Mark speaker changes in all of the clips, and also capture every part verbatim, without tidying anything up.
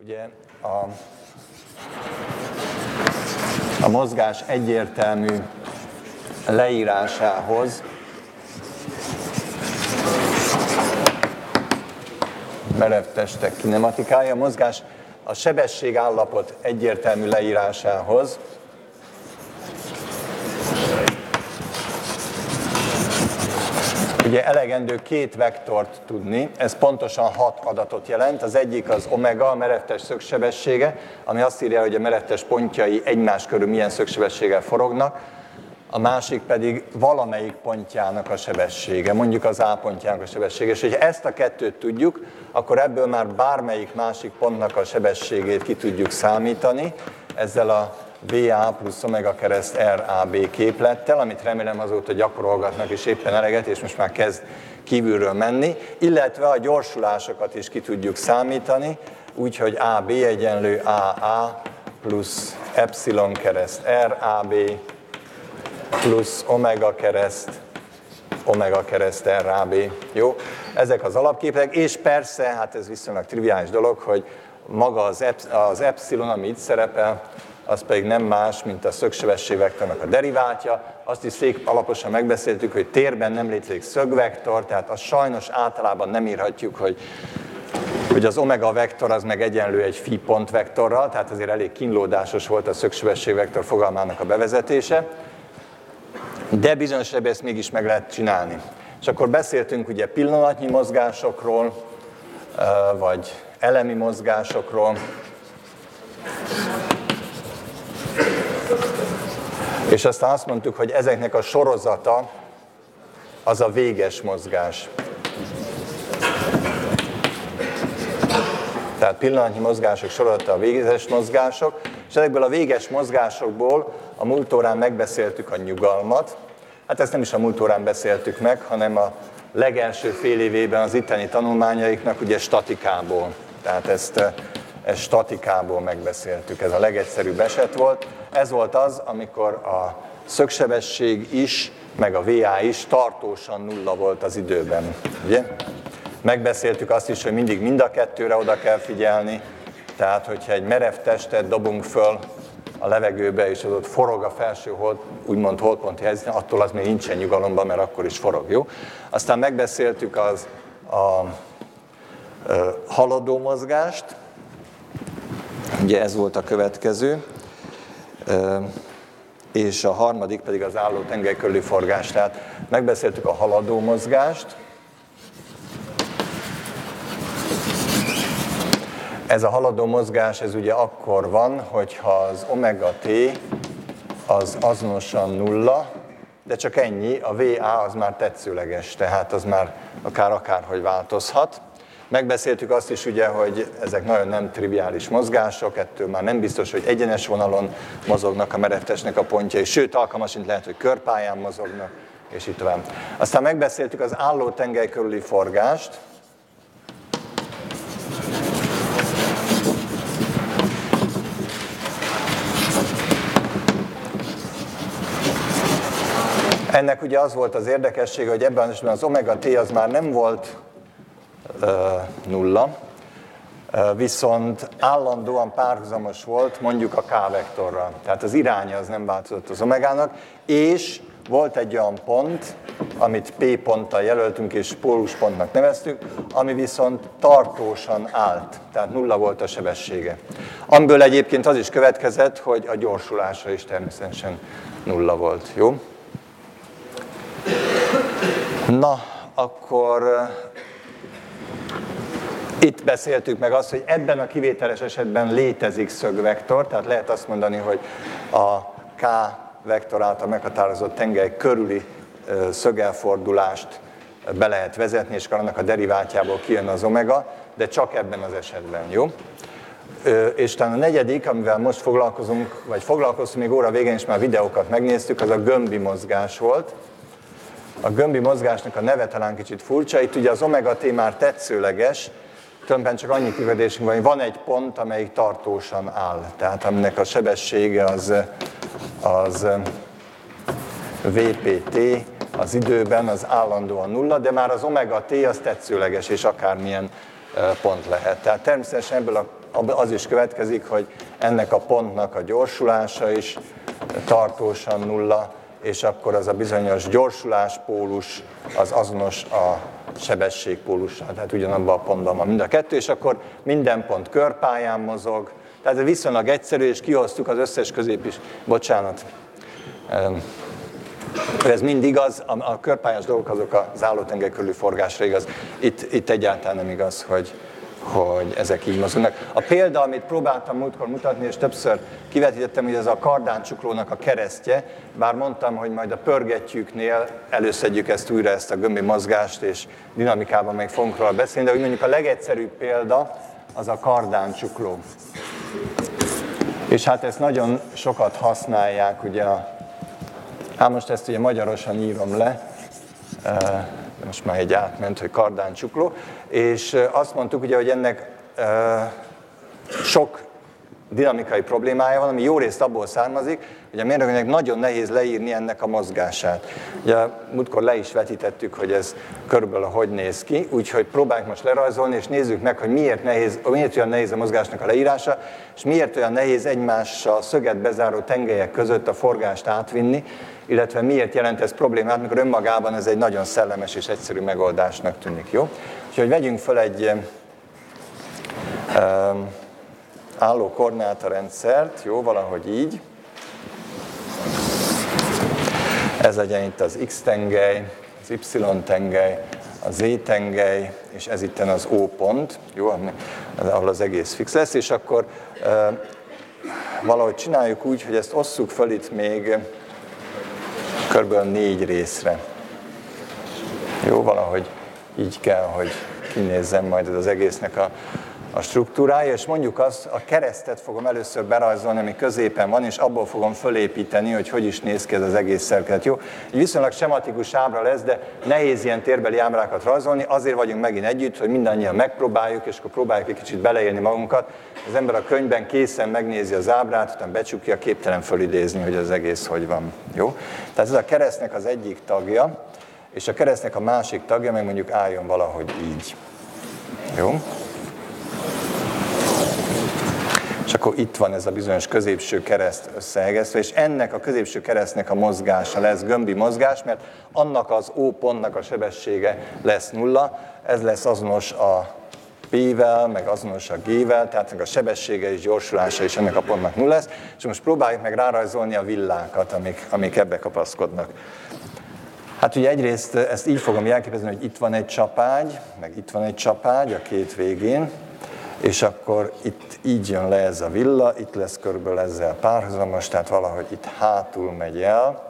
Speaker 1: Ugye a, a mozgás egyértelmű leírásához merev testek kinematikája, a mozgás a sebességállapot egyértelmű leírásához ugye elegendő két vektort tudni, ez pontosan hat adatot jelent. Az egyik az omega, a merevtest szögsebessége, ami azt írja, hogy a merevtest pontjai egymás körül milyen szögsebességgel forognak, a másik pedig valamelyik pontjának a sebessége, mondjuk az A pontjának a sebessége. És hogyha ezt a kettőt tudjuk, akkor ebből már bármelyik másik pontnak a sebességét ki tudjuk számítani, ezzel a vé á plusz omega kereszt er á bé képlettel, amit remélem azóta gyakorolgatnak és éppen eleget, és most már kezd kívülről menni, illetve a gyorsulásokat is ki tudjuk számítani, úgyhogy á bé egyenlő á á plusz epsilon kereszt er á bé plusz omega kereszt omega kereszt er á bé. Jó? Ezek az alapképek, és persze, hát ez viszonylag triviális dolog, hogy maga az, ep- az epsilon, ami itt szerepel, az pedig nem más, mint a szögsebességvektornak a deriváltja. Azt is szép alaposan megbeszéltük, hogy térben nem létezik szögvektor, tehát azt sajnos általában nem írhatjuk, hogy, hogy az omega vektor az meg egyenlő egy phi pontvektorral, tehát azért elég kínlódásos volt a szögsebességvektor fogalmának a bevezetése, de bizonyos esetben ezt mégis meg lehet csinálni. És akkor beszéltünk ugye pillanatnyi mozgásokról, vagy elemi mozgásokról, és aztán azt mondtuk, hogy ezeknek a sorozata az a véges mozgás. Tehát pillanatnyi mozgások sorozata a véges mozgások, és ezekből a véges mozgásokból a múlt órán megbeszéltük a nyugalmat. Hát ezt nem is a múlt órán beszéltük meg, hanem a legelső fél évében az itteni tanulmányaiknak ugye statikából. Tehát ezt, ezt statikából megbeszéltük, ez a legegyszerűbb eset volt. Ez volt az, amikor a szögsebesség is, meg a vé á is tartósan nulla volt az időben. Ugye? Megbeszéltük azt is, hogy mindig mind a kettőre oda kell figyelni, tehát hogyha egy merev testet dobunk föl a levegőbe, és az ott forog a felső hold, úgymond holdponti helyzeten, attól az még nincsen nyugalomban, mert akkor is forog, jó? Aztán megbeszéltük az a, a haladó mozgást, ugye ez volt a következő, és a harmadik pedig az álló tengely körüli forgás. Tehát megbeszéltük a haladó mozgást. Ez a haladó mozgás, ez ugye akkor van, hogyha az omega t az azonosan nulla, de csak ennyi, a vé á az már tetszőleges, tehát az már akár akárhogy változhat. Megbeszéltük azt is ugye, hogy ezek nagyon nem triviális mozgások, ettől már nem biztos, hogy egyenes vonalon mozognak a merevtestnek a pontjai, sőt alkalmasint lehet, hogy körpályán mozognak, és így tovább. Aztán megbeszéltük az álló tengely körüli forgást. Ennek ugye az volt az érdekessége, hogy ebben az esetben az omega t az már nem volt uh, nulla, uh, viszont állandóan párhuzamos volt mondjuk a k-vektorral. Tehát az iránya az nem változott az omegának, és volt egy olyan pont, amit P ponttal jelöltünk és póluspontnak neveztük, ami viszont tartósan állt, tehát nulla volt a sebessége. Amiből egyébként az is következett, hogy a gyorsulása is természetesen nulla volt, jó? Na, akkor uh, itt beszéltük meg azt, hogy ebben a kivételes esetben létezik szögvektor, tehát lehet azt mondani, hogy a k-vektor által meghatározott tengely körüli uh, szögelfordulást be lehet vezetni, és akkor annak a deriváltjából kijön az omega, de csak ebben az esetben, jó? Uh, és talán a negyedik, amivel most foglalkozunk, vagy foglalkoztunk még óra végén, és már videókat megnéztük, az a gömbi mozgás volt. A gömbi mozgásnak a neve talán kicsit furcsa, itt ugye az omega t már tetszőleges, tulajdonképpen csak annyi kivetésünk van, hogy van egy pont, amelyik tartósan áll, tehát aminek a sebessége az, az vé pé té, az időben az állandóan nulla, de már az omega t az tetszőleges, és akármilyen pont lehet. Tehát természetesen ebből a az is következik, hogy ennek a pontnak a gyorsulása is tartósan nulla, és akkor az a bizonyos gyorsuláspólus az azonos a sebességpólussal, tehát ugyanabban a pontban van mind a kettő, és akkor minden pont körpályán mozog, tehát ez viszonylag egyszerű, és kihoztuk az összes közép is, bocsánat, ez mind igaz, a körpályás dolgok azok az állótengely körüli forgásra igaz, itt, itt egyáltalán nem igaz, hogy, hogy ezek így mozognak. A példa, amit próbáltam múltkor mutatni, és többször kivetítettem, hogy ez a kardáncsuklónak a keresztje, bár mondtam, hogy majd a pörgetjüknél előszedjük ezt újra, ezt a gömbi mozgást, és dinamikában még fogunk róla beszélni, de úgy mondjuk a legegyszerűbb példa az a kardáncsukló. És hát ezt nagyon sokat használják, ugye a Hát most ezt ugye magyarosan írom le, most már egy átment, hogy kardáncsukló, és azt mondtuk ugye, hogy ennek sok dinamikai problémája van, ami jó részt abból származik, hogy a mérnöknek nagyon nehéz leírni ennek a mozgását. Ugye múltkor le is vetítettük, hogy ez körülbelül hogy néz ki, úgyhogy próbáljuk most lerajzolni, és nézzük meg, hogy miért, nehéz, miért olyan nehéz a mozgásnak a leírása, és miért olyan nehéz egymással szöget bezáró tengelyek között a forgást átvinni, illetve miért jelent ez problémát, mikor önmagában ez egy nagyon szellemes és egyszerű megoldásnak tűnik, jó? Úgyhogy vegyünk fel egy um, álló koordinátorrendszert, jó, valahogy így. Ez legyen itt az X-tengely, az Y-tengely, a Z-tengely, és ez itten az O pont, jó, ahol az egész fix lesz, és akkor uh, valahogy csináljuk úgy, hogy ezt osszuk föl itt még körülbelül négy részre. Jó, valahogy így kell, hogy kinézzen majd ez az egésznek a, a struktúrája, és mondjuk azt, a keresztet fogom először berajzolni, ami középen van, és abból fogom fölépíteni, hogy hogy is néz ki ez az egész szerkezet. Jó, egy viszonylag sematikus ábra lesz, de nehéz ilyen térbeli ábrákat rajzolni, azért vagyunk megint együtt, hogy mindannyian megpróbáljuk, és akkor próbáljuk egy kicsit beleélni magunkat. Az ember a könyvben készen megnézi az ábrát, utána becsukja, képtelen fölidézni, hogy az egész hogy van. Jó? Tehát ez a keresztnek az egyik tagja, és a keresztnek a másik tagja meg mondjuk álljon valahogy így. Jó? És akkor itt van ez a bizonyos középső kereszt összeegesztve, és ennek a középső keresztnek a mozgása lesz gömbi mozgás, mert annak az O pontnak a sebessége lesz nulla, ez lesz azonos a P-vel, meg azonos a G-vel, tehát a sebessége és gyorsulása is ennek a pontnak nulla lesz, és most próbáljuk meg rárajzolni a villákat, amik, amik ebbe kapaszkodnak. Hát ugye egyrészt ezt így fogom jelképezni, hogy itt van egy csapágy, meg itt van egy csapágy a két végén, és akkor itt így jön le ez a villa, itt lesz körülbelül ezzel párhuzamos, tehát valahogy itt hátul megy el.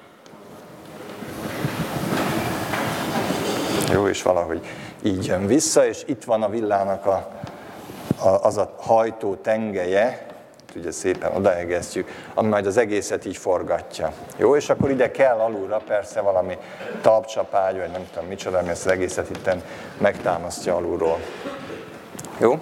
Speaker 1: Jó, és valahogy így jön vissza, és itt van a villának a, a, az a hajtó tengelye, ugye szépen odaegesztjük, ami majd az egészet így forgatja. Jó, és akkor ide kell alulra persze valami talpcsapágy, vagy nem tudom micsoda, ami ezt az egészet itten megtámasztja alulról. Jó?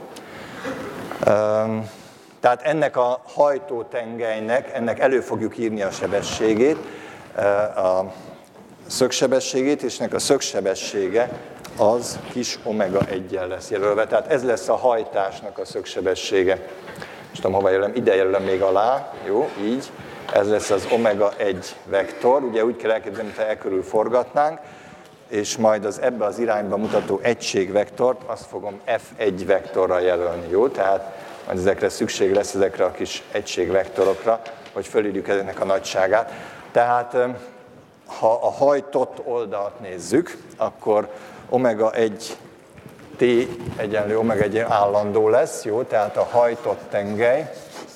Speaker 1: Tehát ennek a hajtótengelynek, ennek elő fogjuk írni a sebességét, a szögsebességét, és ennek a szögsebessége az kis omega eggyel lesz jelölve. Tehát ez lesz a hajtásnak a szögsebessége. Most tudom, hova jelölem, ide jelölem még alá, jó, így. Ez lesz az omega egy vektor, ugye úgy kell elképzelni, mintha el körül forgatnánk, és majd az ebbe az irányba mutató egységvektort, azt fogom F egy vektorral jelölni, jó? Tehát majd ezekre szükség lesz, ezekre a kis egységvektorokra, hogy fölírjuk ezeknek a nagyságát. Tehát ha a hajtott oldalt nézzük, akkor omega egy T egyenlő omega egy állandó lesz, jó? Tehát a hajtott tengely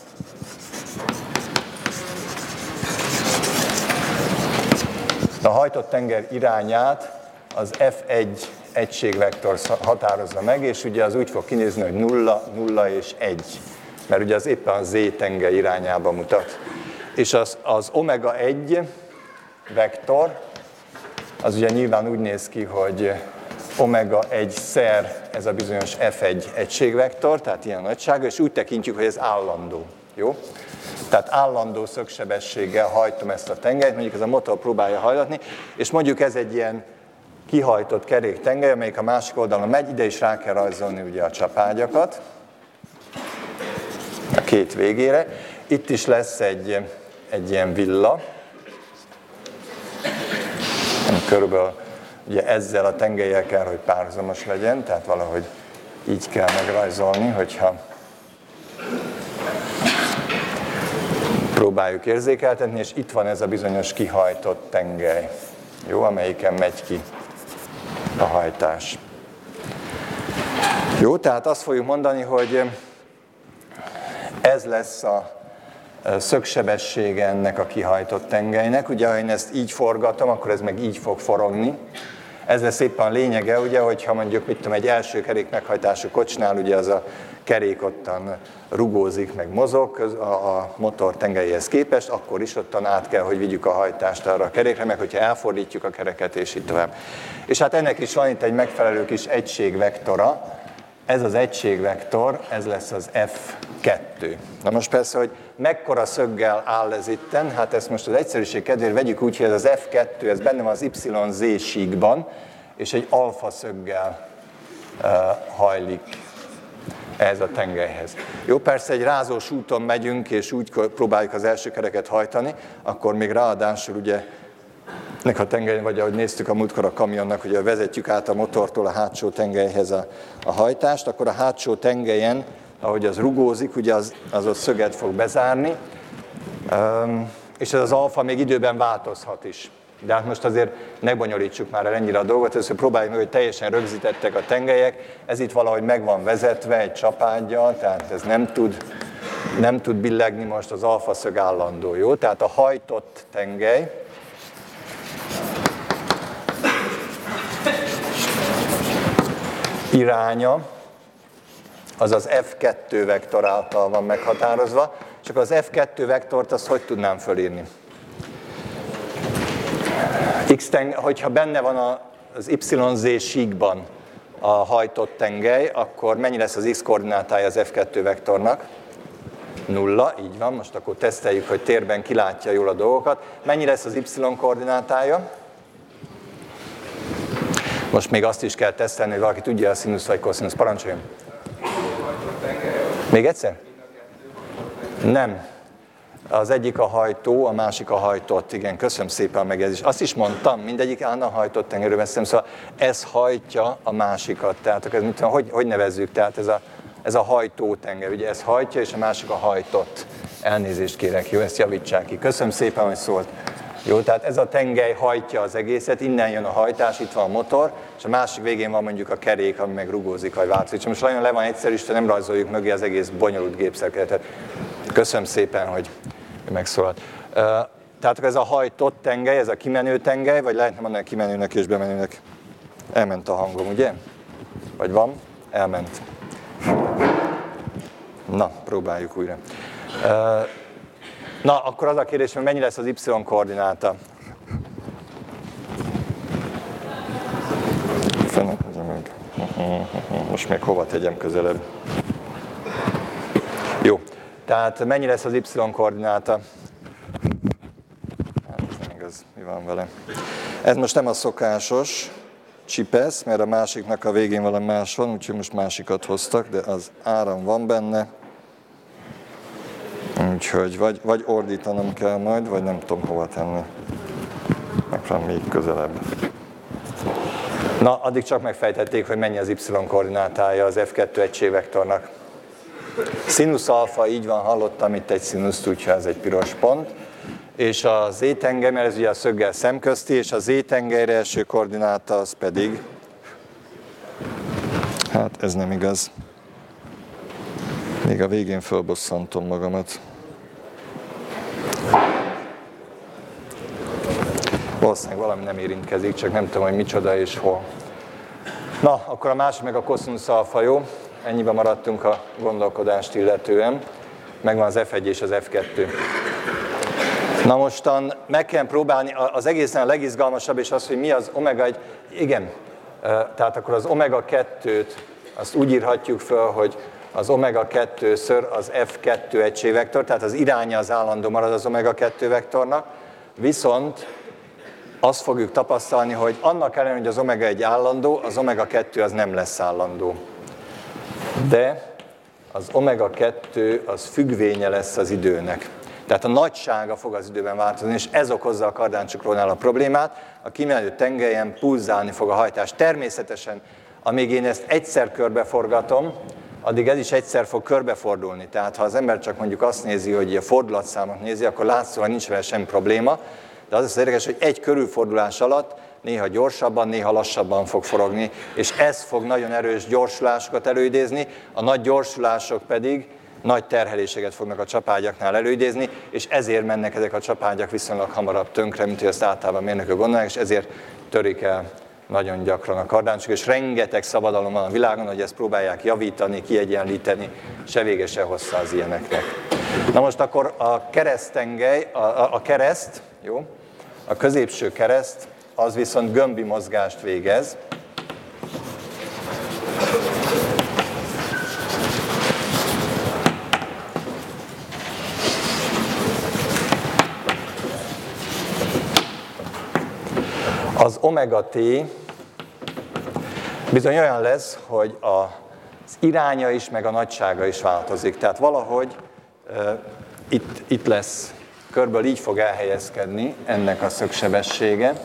Speaker 1: a hajtott tenger irányát az F egy egységvektor határozza meg, és ugye az úgy fog kinézni, hogy nulla, nulla és egy, mert ugye az éppen a Z tengely irányába mutat. És az, az omega egy vektor, az ugye nyilván úgy néz ki, hogy omega egy szer ez a bizonyos F egy egységvektor, tehát ilyen nagysága, és úgy tekintjük, hogy ez állandó. Jó? Tehát állandó szögsebességgel hajtom ezt a tengelyt, mondjuk ez a motor próbálja hajlatni, és mondjuk ez egy ilyen kihajtott kerék tengely, amelyik a másik oldalon megy, ide is rá kell rajzolni ugye a csapágyakat. két végére. Itt is lesz egy, egy ilyen villa, körülbelül ugye ezzel a tengelyel kell, hogy párhuzamos legyen, tehát valahogy így kell megrajzolni, hogyha próbáljuk érzékeltetni, és itt van ez a bizonyos kihajtott tengely, jó, amelyiken megy ki a hajtás. Jó, tehát azt fogjuk mondani, hogy ez lesz a szögsebessége ennek a kihajtott tengelynek. Ugye, ha én ezt így forgatom, akkor ez meg így fog forogni. Ez lesz éppen a lényege, ugye, hogyha mondjuk, mit tudom, egy első kerék meghajtású kocsnál, ugye az a kerék ottan rugózik, meg mozog a, a motor tengelyéhez képest, akkor is ottan át kell, hogy vigyük a hajtást arra a kerékre, meg hogyha elfordítjuk a kereket, és így tovább. És hát ennek is van itt egy megfelelő kis egységvektora. Ez az egységvektor, ez lesz az ef kettő. Na most persze, hogy mekkora szöggel áll ez itten, hát ezt most az egyszerűség kedvéért vegyük úgy, hogy ez az ef kettő, ez benne van az Y Z síkban, és egy alfa szöggel uh, hajlik ehhez a tengelyhez. Jó, persze egy rázós úton megyünk, és úgy próbáljuk az első kereket hajtani, akkor még ráadásul ugye nek a tengely, vagy ahogy néztük a múltkor a kamionnak, hogy vezetjük át a motortól a hátsó tengelyhez a, a hajtást, akkor a hátsó tengelyen, ahogy az rugózik, ugye az, az ott szöget fog bezárni, um, és ez az alfa még időben változhat is. De hát most azért ne bonyolítsuk már el ennyire a dolgot, először próbáljuk meg, hogy teljesen rögzítettek a tengelyek, ez itt valahogy meg van vezetve egy csapádgyal, tehát ez nem tud, nem tud billegni, most az alfa szög állandó, jó? Tehát a hajtott tengely, iránya, az az ef kettő vektor által van meghatározva, csak az ef kettő vektort azt hogy tudnám fölírni? X tenge, hogyha benne van az Y Z síkban a hajtott tengely, akkor mennyi lesz az X koordinátája az ef kettő vektornak? Nulla, így van, most akkor teszteljük, hogy térben kilátja jól a dolgokat. Mennyi lesz az Y koordinátája? Most még azt is kell tesztelni, hogy valaki tudja a színusz vagy koszinusz. Parancsoljon! Még egyszer? Nem. Az egyik a hajtó, a másik a hajtott. Igen, köszönöm szépen a megjegyzést. Azt is mondtam, mindegyik állna hajtott tengerről veszem, szóval ez hajtja a másikat. Tehát ez, mit tudom, hogy, hogy nevezzük? Tehát ez a, ez a hajtó tenger, ugye ez hajtja, és a másik a hajtott. Elnézést kérek, jó, ezt javítsák ki. Köszönöm szépen, hogy szólt. Jó, tehát ez a tengely hajtja az egészet, innen jön a hajtás, itt van a motor, és a másik végén van mondjuk a kerék, ami meg rugózik, vagy változik. Most nagyon le van egyszerűsítve, nem rajzoljuk mögé az egész bonyolult gépszerkezetet. Köszönöm szépen, hogy megszólalt. Tehát ez a hajtott tengely, ez a kimenő tengely, vagy lehetne mondani kimenőnek és bemenőnek. Elment a hangom, ugye? Vagy van? Elment. Na, próbáljuk újra. Na, akkor az a kérdés, hogy mennyi lesz az Y koordináta? Most még hova tegyem közelebb? Jó, tehát mennyi lesz az Y koordináta? Hát ez nem igaz, mi van vele? Ez most nem a szokásos csipesz, mert a másiknak a végén valami más van, úgyhogy most másikat hoztak, de az áram van benne. Úgyhogy vagy, vagy ordítanom kell majd, vagy nem tudom hova tenni. Megpróbálom még közelebb. Na, addig csak megfejtették, hogy mennyi az Y koordinátája az ef kettő egységvektornak. Színusz alfa, így van, hallottam itt egy színuszt, úgyhogy ez egy piros pont. És a z-tengely, mert ez ugye a szöggel szemközti, és a z-tengelyre első koordináta az pedig, hát ez nem igaz. Még a végén fölbosszantom magamat. Valószínűleg valami nem érintkezik, csak nem tudom, hogy micsoda és hol. Na, akkor a másik meg a koszinusz alfa, jó? Ennyiben maradtunk a gondolkodást illetően. Megvan az ef egy és az ef kettő. Na mostan meg kell próbálni, az egészen a legizgalmasabb, és az, hogy mi az omega egy, igen, tehát akkor az omega kettőt, azt úgy írhatjuk föl, hogy az omega kettőször az ef kettő egységvektor, tehát az iránya az állandó marad az omega kettő vektornak, viszont azt fogjuk tapasztalni, hogy annak ellenére, hogy az omega egy állandó, az omega kettő az nem lesz állandó. De az omega kettő az függvénye lesz az időnek. Tehát a nagysága fog az időben változni, és ez okozza a kardáncsuklónál a problémát. A kimenő tengelyen pulzálni fog a hajtás. Természetesen, amíg én ezt egyszer körbeforgatom, addig ez is egyszer fog körbefordulni. Tehát ha az ember csak mondjuk azt nézi, hogy a fordulatszámot nézi, akkor látszólag nincs vele semmi probléma. De az az érdekes, hogy egy körülfordulás alatt néha gyorsabban, néha lassabban fog forogni, és ez fog nagyon erős gyorsulásokat előidézni, a nagy gyorsulások pedig nagy terheléseket fognak a csapágyaknál előidézni, és ezért mennek ezek a csapágyak viszonylag hamarabb tönkre, mint hogy azt általában mérnökök gondolják, és ezért törik el nagyon gyakran a kardáncok, és rengeteg szabadalom van a világon, hogy ezt próbálják javítani, kiegyenlíteni, se vége, se hossza az ilyeneknek. Na most akkor a keresztengely, a, a, a kereszt, jó? A középső kereszt, az viszont gömbi mozgást végez. Az omega T bizony olyan lesz, hogy az iránya is, meg a nagysága is változik. Tehát valahogy uh, itt, itt lesz, körből így fog elhelyezkedni ennek a szögsebessége.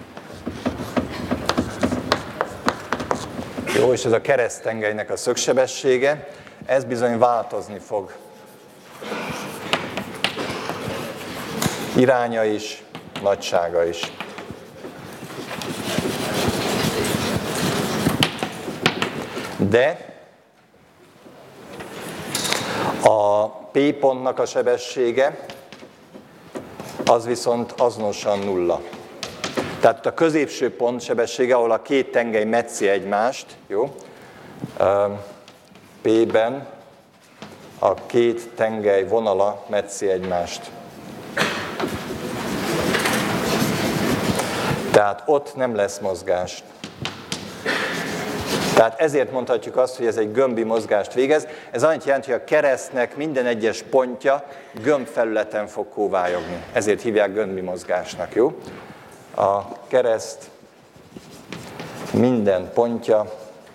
Speaker 1: Jó, és ez a keresztengelynek a szögsebessége, ez bizony változni fog. Iránya is, nagysága is. De a P pontnak a sebessége az viszont azonosan nulla. Tehát a középső pont sebessége, ahol a két tengely metszi egymást, jó? P-ben a két tengely vonala metszi egymást. Tehát ott nem lesz mozgás. Tehát ezért mondhatjuk azt, hogy ez egy gömbi mozgást végez. Ez annyit jelenti, hogy a keresztnek minden egyes pontja gömbfelületen fog kóvályogni. Ezért hívják gömbi mozgásnak, jó? A kereszt minden pontja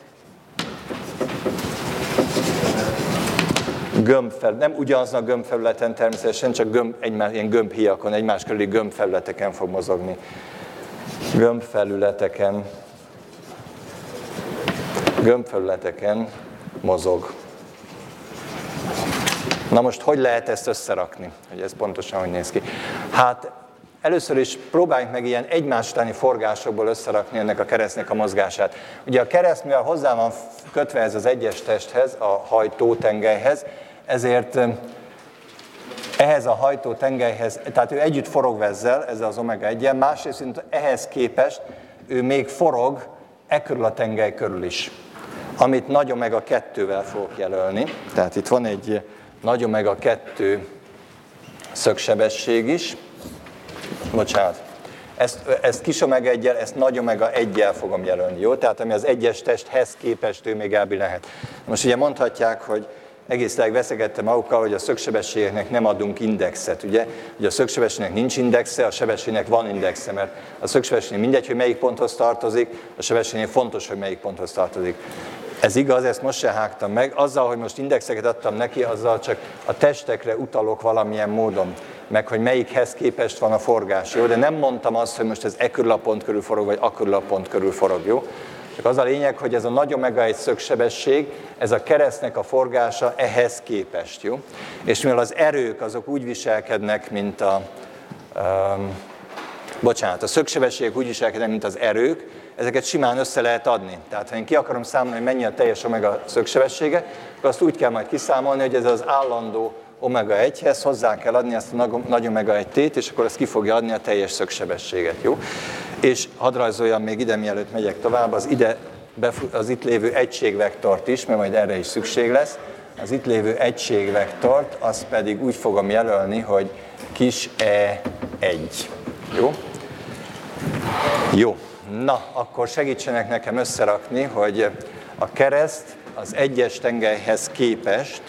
Speaker 1: gömbfelületen, nem ugyanazon a gömbfelületen természetesen, csak gömb, egymás, ilyen gömbhiakon, egymás körüli gömbfelületeken fog mozogni. Gömbfelületeken gömbfelületeken mozog. Na most, hogy lehet ezt összerakni? Hogy ez pontosan hogy néz ki? Hát először is próbáljunk meg ilyen egymás utáni forgásokból összerakni ennek a keresztnek a mozgását. Ugye a kereszt, mivel hozzá van kötve ez az egyes testhez, a hajtótengelyhez, ezért ehhez a hajtótengelyhez, tehát ő együtt forog ezzel, ezzel az omega eggyel, másrészt ehhez képest ő még forog e körül a tengely körül is, amit nagy omega kettővel fogok jelölni. Tehát itt van egy nagy omega kettő szögsebesség is. Bocsánat. Ezt, ezt kis omega egyel, ezt nagy omega egyel fogom jelölni, jó? Tehát ami az egyes testhez képest ő még elbi lehet. Most ugye mondhatják, hogy egészleg veszegettem magukkal, hogy a szögsebességeknek nem adunk indexet, ugye? Ugye a szögsebességnek nincs indexe, a sebességnek van indexe, mert a szögsebességnek mindegy, hogy melyik ponthoz tartozik, a sebességnek fontos, hogy melyik ponthoz tartozik. Ez igaz, ezt most se hágtam meg. Azzal, hogy most indexeket adtam neki, azzal csak a testekre utalok valamilyen módon, meg hogy melyikhez képest van a forgás, jó? De nem mondtam azt, hogy most ez e körül a pont körül forog, vagy a körül a pont körül forog, jó? Csak az a lényeg, hogy ez a nagy omega egy szögsebesség, ez a keresztnek a forgása ehhez képest, jó? És mivel az erők azok úgy viselkednek, mint a... Um, bocsánat, a szögsebességek úgy viselkednek, mint az erők, ezeket simán össze lehet adni. Tehát ha én ki akarom számolni, hogy mennyi a teljes omega szögsebessége, akkor azt úgy kell majd kiszámolni, hogy ez az állandó omega egyhez hozzá kell adni ezt a nagy omega egy tét, és akkor ez ki fogja adni a teljes szögsebességet, jó? És hadd rajzoljam még ide, mielőtt megyek tovább, az, ide, az itt lévő egységvektort is, mert majd erre is szükség lesz. Az itt lévő egységvektort, azt pedig úgy fogom jelölni, hogy kis e egy, jó? Jó. Na, akkor segítsenek nekem összerakni, hogy a kereszt az egyes tengelyhez képest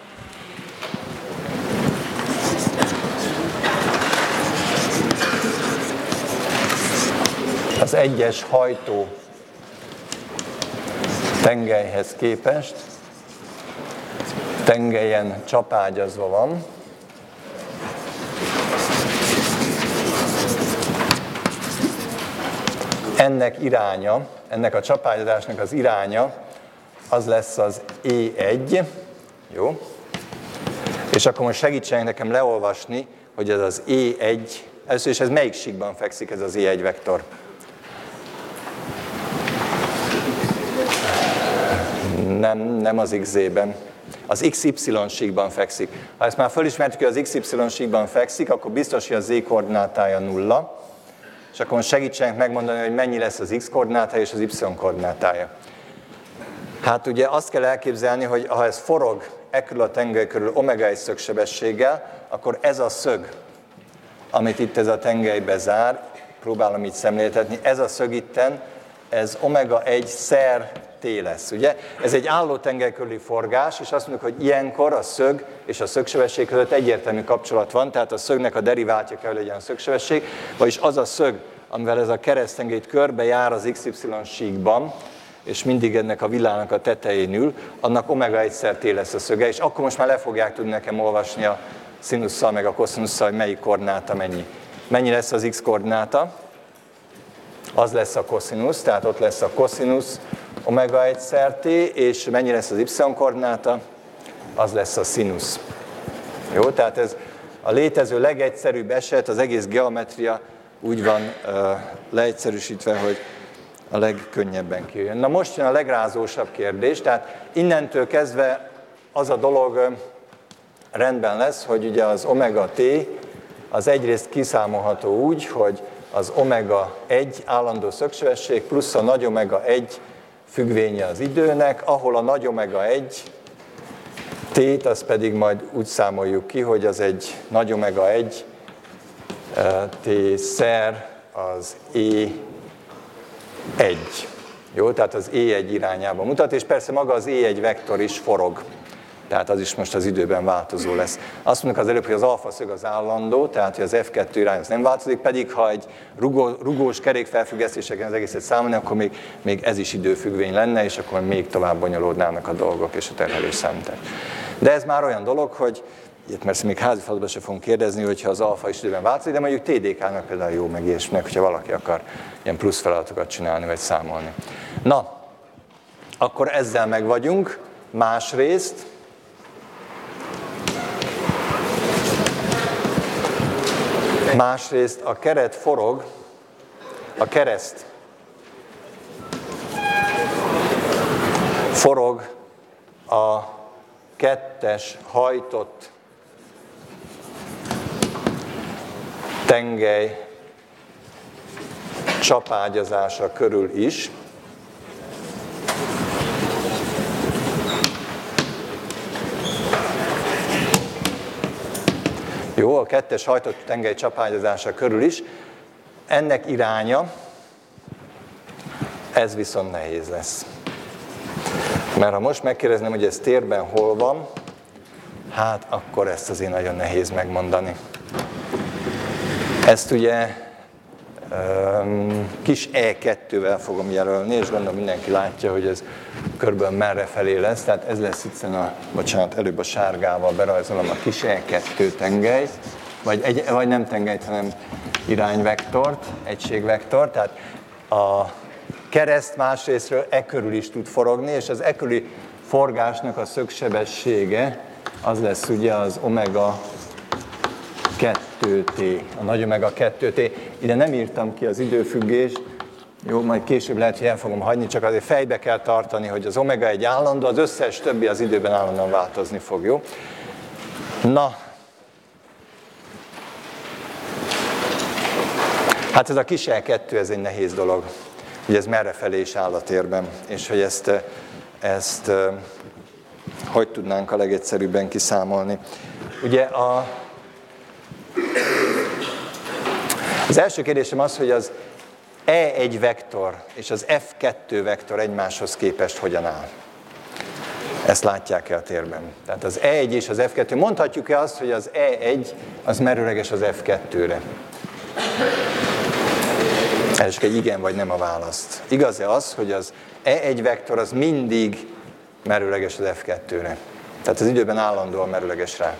Speaker 1: az egyes hajtó tengelyhez képest tengelyen csapágyazva van. Ennek iránya, ennek a csapágyazásnak az iránya, az lesz az é egy. Jó? És akkor most segítsenek nekem leolvasni, hogy ez az é egy, először is ez melyik síkban fekszik ez az é egy vektor? Nem, nem az iksz zé-ben. Az iksz ipszilon síkban fekszik. Ha ezt már fölismertük, hogy az iksz ipszilon síkban fekszik, akkor biztos, hogy a z koordinátája nulla. És akkor most segítsenek megmondani, hogy mennyi lesz az x koordinátája és az y koordinátája. Hát ugye azt kell elképzelni, hogy ha ez forog e körül a tengely körül omega egy szögsebességgel, akkor ez a szög, amit itt ez a tengely bezár, próbálom így szemléltetni, ez a szög itten, ez omega egy szer t lesz, ugye? Ez egy álló tengely körüli forgás, és azt mondjuk, hogy ilyenkor a szög és a szögsebesség között egyértelmű kapcsolat van, tehát a szögnek a deriváltja kell, hogy legyen a szögsebesség, vagyis az a szög, amivel ez a keresztengely körbe jár az iksz ipszilon síkban, és mindig ennek a villának a tetején ül, annak omega egyszer t lesz a szöge, és akkor most már le fogják tudni nekem olvasni a szinusszal meg a koszinusszal, hogy melyik koordináta mennyi. Mennyi lesz az x koordináta? Az lesz a koszinusz, tehát ott lesz a koszinusz omega egyszer t, és mennyi lesz az y koordináta? Az lesz a szinusz. Jó, tehát ez a létező legegyszerűbb eset, az egész geometria úgy van uh, leegyszerűsítve, hogy a legkönnyebben kijön. Na most jön a legrázósabb kérdés, tehát innentől kezdve az a dolog rendben lesz, hogy ugye az omega t az egyrészt kiszámolható úgy, hogy az omega egy állandó szögsebesség plusz a nagy omega egy függvénye az időnek, ahol a nagy omega egy t, az pedig majd úgy számoljuk ki, hogy az egy nagy omega egy t szer az é egy. Jó, tehát az é egy irányába mutat, és persze maga az é egy vektor is forog. Tehát az is most az időben változó lesz. Azt mondjuk az előbb, hogy az alfa szög az állandó, tehát hogy az ef kettő irány az nem változik, pedig ha egy rugó, rugós kerékfelfüggesztéseken az egészet számolni, akkor még, még ez is időfüggvény lenne, és akkor még tovább bonyolódnának a dolgok és a terhelés számítás. De ez már olyan dolog, hogy itt mert még házi feladatban sem fogunk kérdezni, hogyha az alfa is időben változik, de mondjuk té dé ká-nak például jó megérésnek, hogyha valaki akar ilyen plusz feladatokat csinálni, vagy számolni. Na, akkor ezzel meg vagyunk. Másrészt, másrészt a keret forog, a kereszt forog a kettes hajtott tengely csapágyazása körül is. Jó, a kettes hajtott tengely csapágyazása körül is. Ennek iránya, ez viszont nehéz lesz. Mert ha most megkérdezném, hogy ez térben hol van, hát akkor ezt azért nagyon nehéz megmondani. Ezt ugye um, kis é kettővel fogom jelölni, és gondolom mindenki látja, hogy ez körülbelül merre felé lesz. Tehát ez lesz itt a, bocsánat, előbb a sárgával berajzolom a kis é kettő tengelyt, vagy, egy, vagy nem tengelyt, hanem irányvektort, egységvektort. Tehát a kereszt másrésztről e körül is tud forogni, és az e körüli forgásnak a szögsebessége az lesz ugye az omega kettő té, a nagy omega kettő té. Ide nem írtam ki az időfüggést, jó, majd később lehet, hogy el fogom hagyni, csak azért fejbe kell tartani, hogy az omega egy állandó, az összes többi az időben állandóan változni fog, jó? Na, hát ez a kis é kettő, ez egy nehéz dolog, hogy ez merre felé is áll a térben, és hogy ezt, ezt hogy tudnánk a legegyszerűbben kiszámolni. Ugye a Az első kérdésem az, hogy az é egy vektor és az ef kettő vektor egymáshoz képest hogyan áll. Ezt látják el a térben. Tehát az é egy és az ef kettő, mondhatjuk-e azt, hogy az é egy az merőleges az ef kettőre? Ez csak egy igen vagy nem a választ. Igaz-e az, hogy az é egy vektor az mindig merőleges az ef kettőre? Tehát az időben állandóan merőleges rá.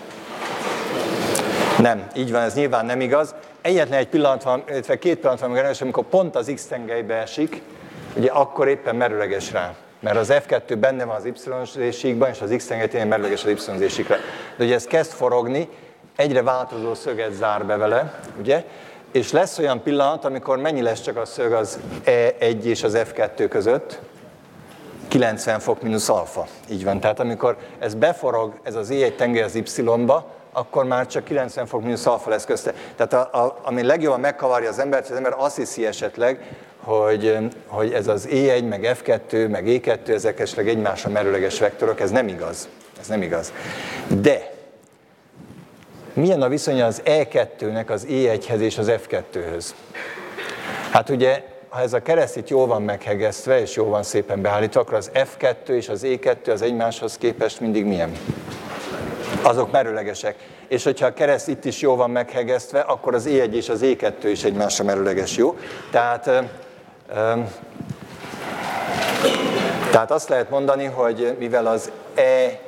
Speaker 1: Nem, így van, ez nyilván nem igaz. Egyetlen egy pillanat van, illetve két pillanat van meg, amikor pont az x-tengelybe esik, ugye akkor éppen merőleges rá. Mert az ef kettő benne van az y-zésíkban, és az x-tengelytén merőleges az y-zésíkra. De ugye ez kezd forogni, egyre változó szöget zár be vele, ugye? És lesz olyan pillanat, amikor mennyi lesz csak a szög az e egy és az ef kettő között? kilencven fok mínusz alfa. Így van. Tehát amikor ez beforog, ez az é egy tengely az y-ba, akkor már csak kilencven fok mínusz alfa lesz közte. Tehát a, a, ami legjobban megkavarja az embert, hogy az ember azt hiszi esetleg, hogy, hogy ez az é egy, meg ef kettő, meg é kettő, ezek esetleg egymásra merőleges vektorok, ez nem igaz. Ez nem igaz. De milyen a viszonya az é kettőnek az é egyhez és az ef kettőhöz? Hát ugye, ha ez a kereszt itt jól van meghegesztve, és jól van szépen beállítva, akkor az ef kettő és az é kettő az egymáshoz képest mindig milyen? Azok merőlegesek. És hogyha a kereszt itt is jól van meghegesztve, akkor az é egy és az é kettő is egymásra merőleges, jó? Tehát, um, tehát azt lehet mondani, hogy mivel az é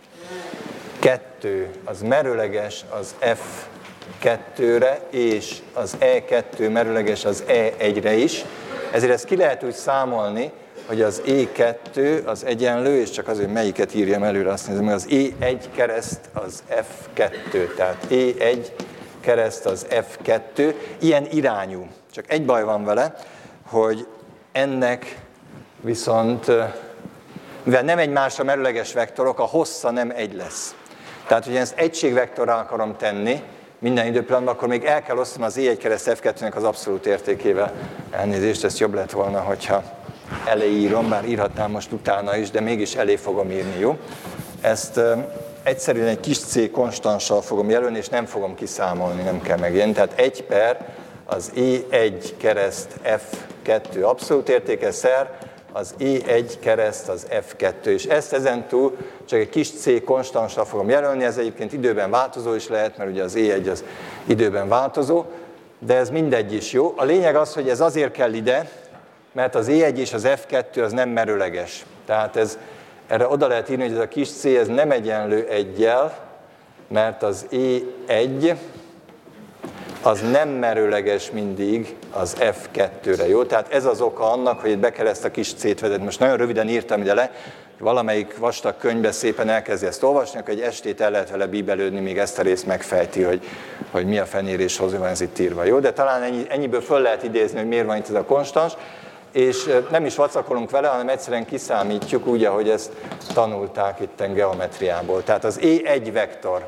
Speaker 1: kettő az merőleges az ef kettőre, és az é kettő merőleges az é egyre is, ezért ezt ki lehet úgy számolni, hogy az é kettő az egyenlő, és csak azért melyiket írjam előre, azt nézem, hogy az é egy kereszt az ef kettő, tehát é egy kereszt az ef kettő, ilyen irányú. Csak egy baj van vele, hogy ennek viszont, mivel nem egymásra merőleges vektorok, a hossza nem egy lesz. Tehát, hogy ezt egységvektorra akarom tenni minden időpillanatban, akkor még el kell osztanom az é egy kereszt ef kettőnek az abszolút értékével. Elnézést, ez jobb lett volna, hogyha elé írom, bár írhatnám most utána is, de mégis elé fogom írni, jó? Ezt uh, egyszerűen egy kis c konstanssal fogom jelölni, és nem fogom kiszámolni, nem kell megírni. Tehát egy per az é egy kereszt ef kettő abszolút értéke szer, az é egy kereszt az ef kettő, és ezt ezentúl csak egy kis c konstanssal fogom jelölni, ez egyébként időben változó is lehet, mert ugye az é egy az időben változó, de ez mindegy is jó. A lényeg az, hogy ez azért kell ide, mert az é egy és az ef kettő az nem merőleges. Tehát ez, erre oda lehet írni, hogy ez a kis c ez nem egyenlő egyel, mert az é egy az nem merőleges mindig az ef kettőre, jó? Tehát ez az oka annak, hogy itt be kell ezt a kis c-t vezetni. Most nagyon röviden írtam ide le, hogy valamelyik vastag könyvbe szépen elkezdi ezt olvasni, akkor egy estét el lehet vele bíbelődni, még ezt a részt megfejti, hogy, hogy mi a fenéréshoz van ez itt írva, jó? De talán ennyi, ennyiből föl lehet idézni, hogy miért van itt ez a konstans, és nem is vacakolunk vele, hanem egyszerűen kiszámítjuk úgy, ahogy ezt tanulták itten geometriából. Tehát az é egy vektor.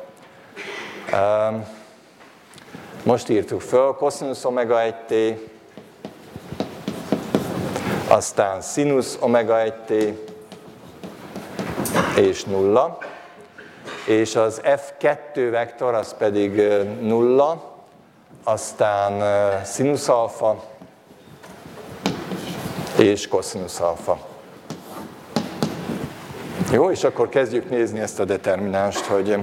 Speaker 1: Most írtuk föl, koszinusz omega egy t, aztán szinusz omega egy t, és nulla, és az ef kettő vektor az pedig nulla, aztán szinusz alfa, és koszinusz alfa. Jó, és akkor kezdjük nézni ezt a determinánst, hogy,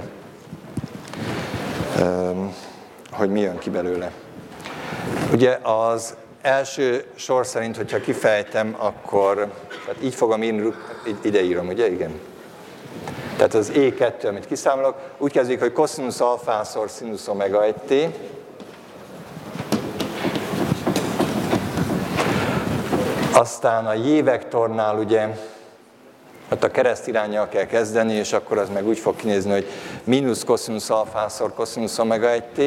Speaker 1: hogy mi jön ki belőle. Ugye az első sor szerint, hogyha kifejtem, akkor tehát így fogom írni, ide írom, ugye? Igen. Tehát az é kettő, amit kiszámolok, úgy kezdjük, hogy koszinusz alfászor szinusz omega egy t, aztán a j-vektornál ugye ott a kereszt iránnyal kell kezdeni, és akkor az meg úgy fog kinézni, hogy mínusz koszinusz alfászor koszinusz omega egy t.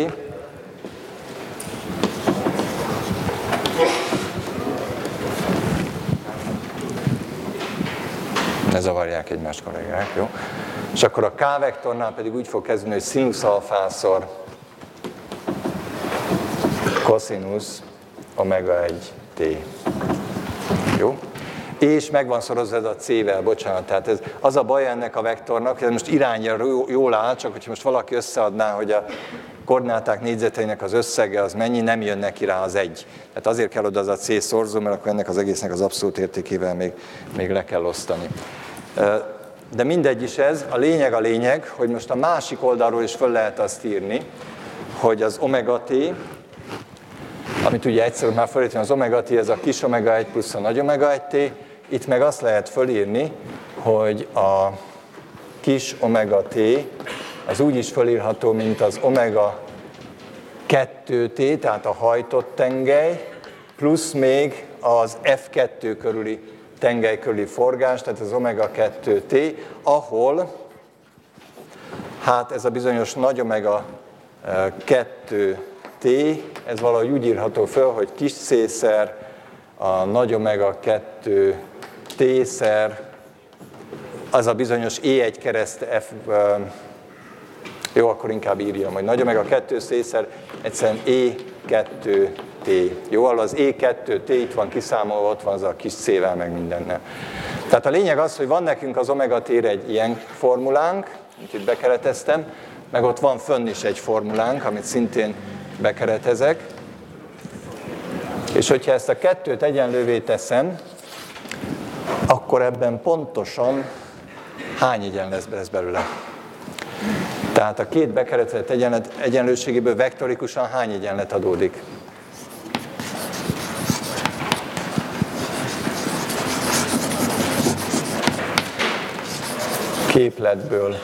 Speaker 1: Ne zavarják egymást, kollégák, jó? És akkor a k-vektornál pedig úgy fog kezdeni, hogy szinusz alfászor koszinusz omega egy t. Jó? És meg van szorozva ez a c-vel, bocsánat. Tehát ez az a baj ennek a vektornak, hogy most irányra jól áll, csak hogyha most valaki összeadná, hogy a koordináták négyzeteinek az összege az mennyi, nem jön neki rá az egy. Tehát azért kell oda az a c szorzó, mert akkor ennek az egésznek az abszolút értékével még, még le kell osztani. De mindegy is ez, a lényeg a lényeg, hogy most a másik oldalról is föl lehet azt írni, hogy az omega t, amit ugye egyszer már fölírtam, az omega t, ez a kis omega egy plusz a nagy omega egy t, itt meg azt lehet fölírni, hogy a kis omega t, az úgy is felírható, mint az omega kettő t, tehát a hajtott tengely, plusz még az ef kettő körüli tengely körüli forgás, tehát az omega kettő t, ahol hát ez a bizonyos nagy omega kettő t, ez valahogy úgy írható föl, hogy kis c-szer a nagy omega kettő t-szer, az a bizonyos é egy kereszt F, jó, akkor inkább írjam, hogy nagy omega kettő c-szer egyszerűen é kettő t. Jó, az é kettő t itt van kiszámolva, ott van az a kis c-vel, meg mindennel. Tehát a lényeg az, hogy van nekünk az omega t-re egy ilyen formulánk, itt bekereteztem, meg ott van fönn is egy formulánk, amit szintén bekeretezek. És hogyha ezt a kettőt egyenlővé teszem, akkor ebben pontosan hány egyen lesz, lesz belőle? Tehát a két bekeretezett egyenlet, egyenlőségéből vektorikusan hány egyenlet adódik? Képletből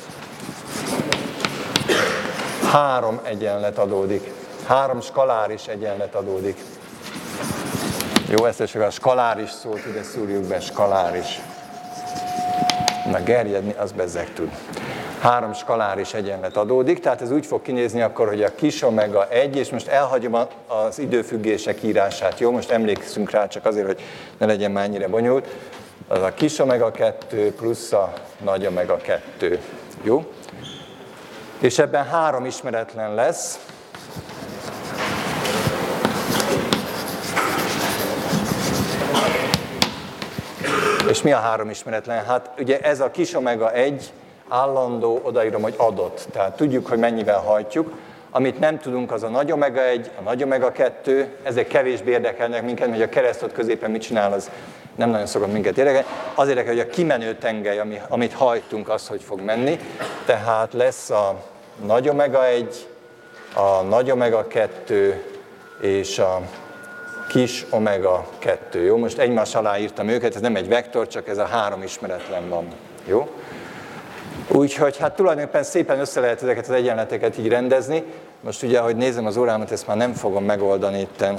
Speaker 1: három egyenlet adódik. Három skaláris egyenlet adódik. Jó, ezt is a skaláris szót ide szúrjuk be, skaláris. Na, gerjedni, az bezzeg tud. Három skaláris egyenlet adódik, tehát ez úgy fog kinézni akkor, hogy a kis omega egy, és most elhagyom az időfüggések írását, jó? Most emlékszünk rá csak azért, hogy ne legyen már ennyire bonyolult. Az a kis omega kettő plusz a nagy omega kettő, jó? És ebben három ismeretlen lesz. És mi a három ismeretlen? Hát ugye ez a kis omega egy állandó, odaírom, hogy adott. Tehát tudjuk, hogy mennyivel hajtjuk. Amit nem tudunk, az a nagy omega egy, a nagy omega kettő, ezek kevésbé érdekelnek minket, mert a keresztot középen mit csinál, az nem nagyon szokott minket érdekelni. Az érdekel, hogy a kimenő tengely, ami, amit hajtunk, az hogy fog menni. Tehát lesz a nagy omega egy, a nagy omega kettő és a kis omega kettő. Jó, most egymás alá írtam őket, ez nem egy vektor, csak ez a három ismeretlen van. Jó? Úgyhogy hát tulajdonképpen szépen össze lehet ezeket az egyenleteket így rendezni. Most ugye, ahogy nézem az órámat, ezt már nem fogom megoldani itten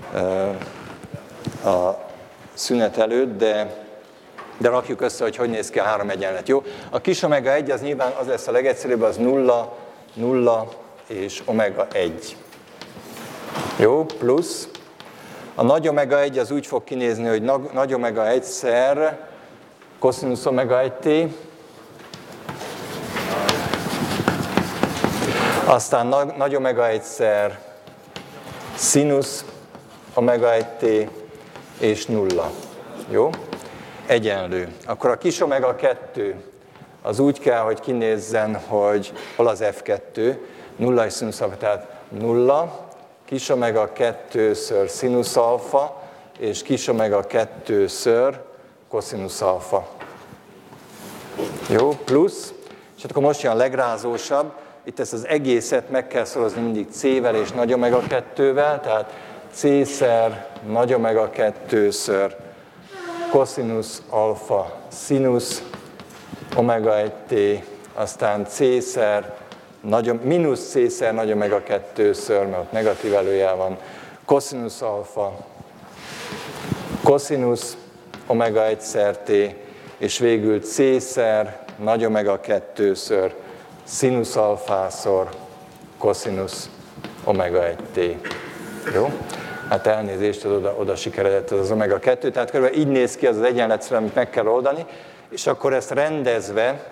Speaker 1: a szünet előtt, de, de rakjuk össze, hogy hogy néz ki a három egyenlet. Jó? A kis omega egy az nyilván az lesz a legegyszerűbb, az nulla, nulla és omega egy. Jó? Plusz. A nagy omega egy az úgy fog kinézni, hogy nagy omega egyszer koszinusz omega egy t, aztán nagy omega egyszer szinusz omega egy t és nulla. Jó? Egyenlő. Akkor a kis omega kettő az úgy kell, hogy kinézzen, hogy hol az ef kettő, nulla és szinusz alfa, tehát nulla, kis omega kettőször szinusz alfa, és kis omega kettőször koszinusz alfa. Jó? Plusz, és akkor most jön a legrázósabb, itt ezt az egészet meg kell szorozni mindig c-vel és nagy omega kettővel, tehát c-szer nagy omega kettőször koszinusz alfa szinusz omega egy t, aztán c-szer mínusz c-szer nagy omega kettőször, mert ott negatív előjel van, koszinusz alfa koszinusz omega egyszer t, és végül c-szer nagy omega kettőször szinusz alfászor koszinusz omega egy t. Jó? Hát elnézést, oda, oda sikeredett az omega kettő, tehát körülbelül így néz ki az az egyenlet, amit meg kell oldani, és akkor ezt rendezve,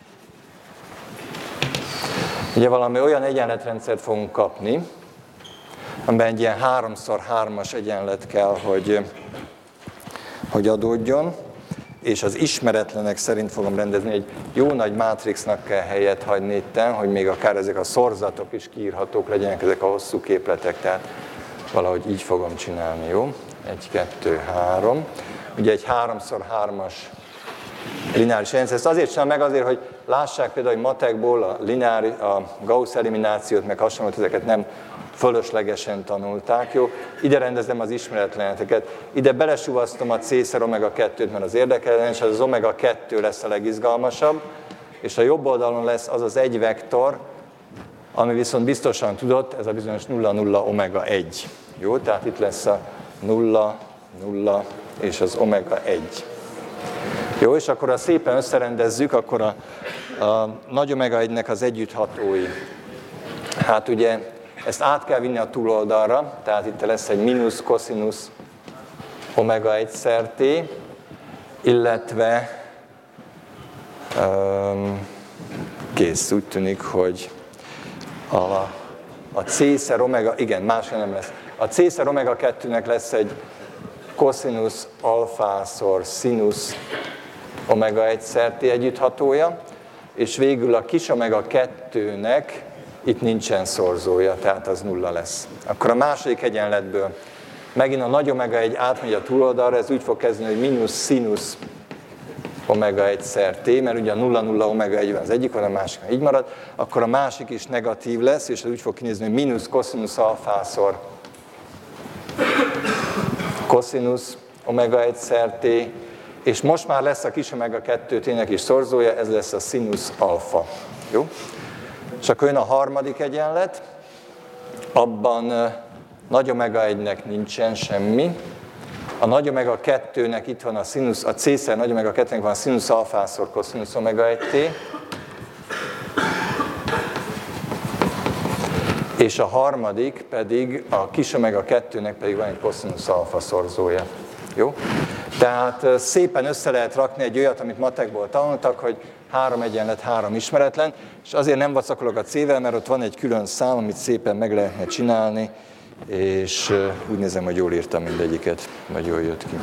Speaker 1: ugye valami olyan egyenletrendszert fogunk kapni, amiben egy ilyen háromszor hármas egyenlet kell, hogy, hogy adódjon, és az ismeretlenek szerint fogom rendezni, egy jó nagy mátrixnak kell helyet hagyni itten, hogy még akár ezek a szorzatok is kiírhatók legyenek, ezek a hosszú képletek, tehát valahogy így fogom csinálni, jó? Egy, kettő, három. Ugye egy háromszor hármas lineáris rendszer. Ezt azért csinálom meg, azért, hogy lássák például, hogy matekból a, lineári, a Gauss eliminációt, meg hasonlót, ezeket nem fölöslegesen tanulták, jó? Ide rendezem az ismeretleneteket. Ide belesuvasztom a c-szer omega kettőt, mert az érdekel, és az omega kettő lesz a legizgalmasabb. és a jobb oldalon lesz az az egy vektor, ami viszont biztosan tudott, ez a bizonyos nulla nulla omega egy. Jó, tehát itt lesz a nulla, nulla és az omega egy. Jó, és akkor ha szépen összerendezzük, akkor a, a nagy omega egynek az együtthatói. Hát ugye ezt át kell vinni a túloldalra, tehát itt lesz egy mínusz koszinusz omega egyszer t, illetve um, kész, úgy tűnik, hogy a, a c-szer omega, igen, másra nem lesz. A c-szer omega kettőnek lesz egy koszinusz alfászor szinusz omega egyszer t együtthatója, és végül a kis omega kettőnek itt nincsen szorzója, tehát az nulla lesz. Akkor a második egyenletből megint a nagy omega egy átmegy a túloldalra, ez úgy fog kezdeni, hogy mínusz szinusz omega egyszer t, mert ugye a nulla nulla omega egy van az egyik, van a másik, így marad, akkor a másik is negatív lesz, és ez úgy fog kinézni, hogy mínusz koszinusz alfászor koszinusz omega egyszer t, és most már lesz a kis omega kettő t-nek is szorzója, ez lesz a szinusz alfa. Jó? És akkor jön a harmadik egyenlet, abban nagy omega egynek nincsen semmi, a nagy omega kettőnek itt van a szinusz, a c-szer nagy omega kettőnek van a szinusz alfászor koszinusz omega egy t, és a harmadik pedig, a kis omega kettőnek pedig van egy koszinusz alfa szorzója. Jó? Tehát szépen össze lehet rakni egy olyat, amit matekból tanultak, hogy három egyenlet, három ismeretlen, és azért nem vacakolok a C-vel, mert ott van egy külön szám, amit szépen meg lehetne csinálni, és úgy nézem, hogy jól írtam mindegyiket, vagy jól jött ki.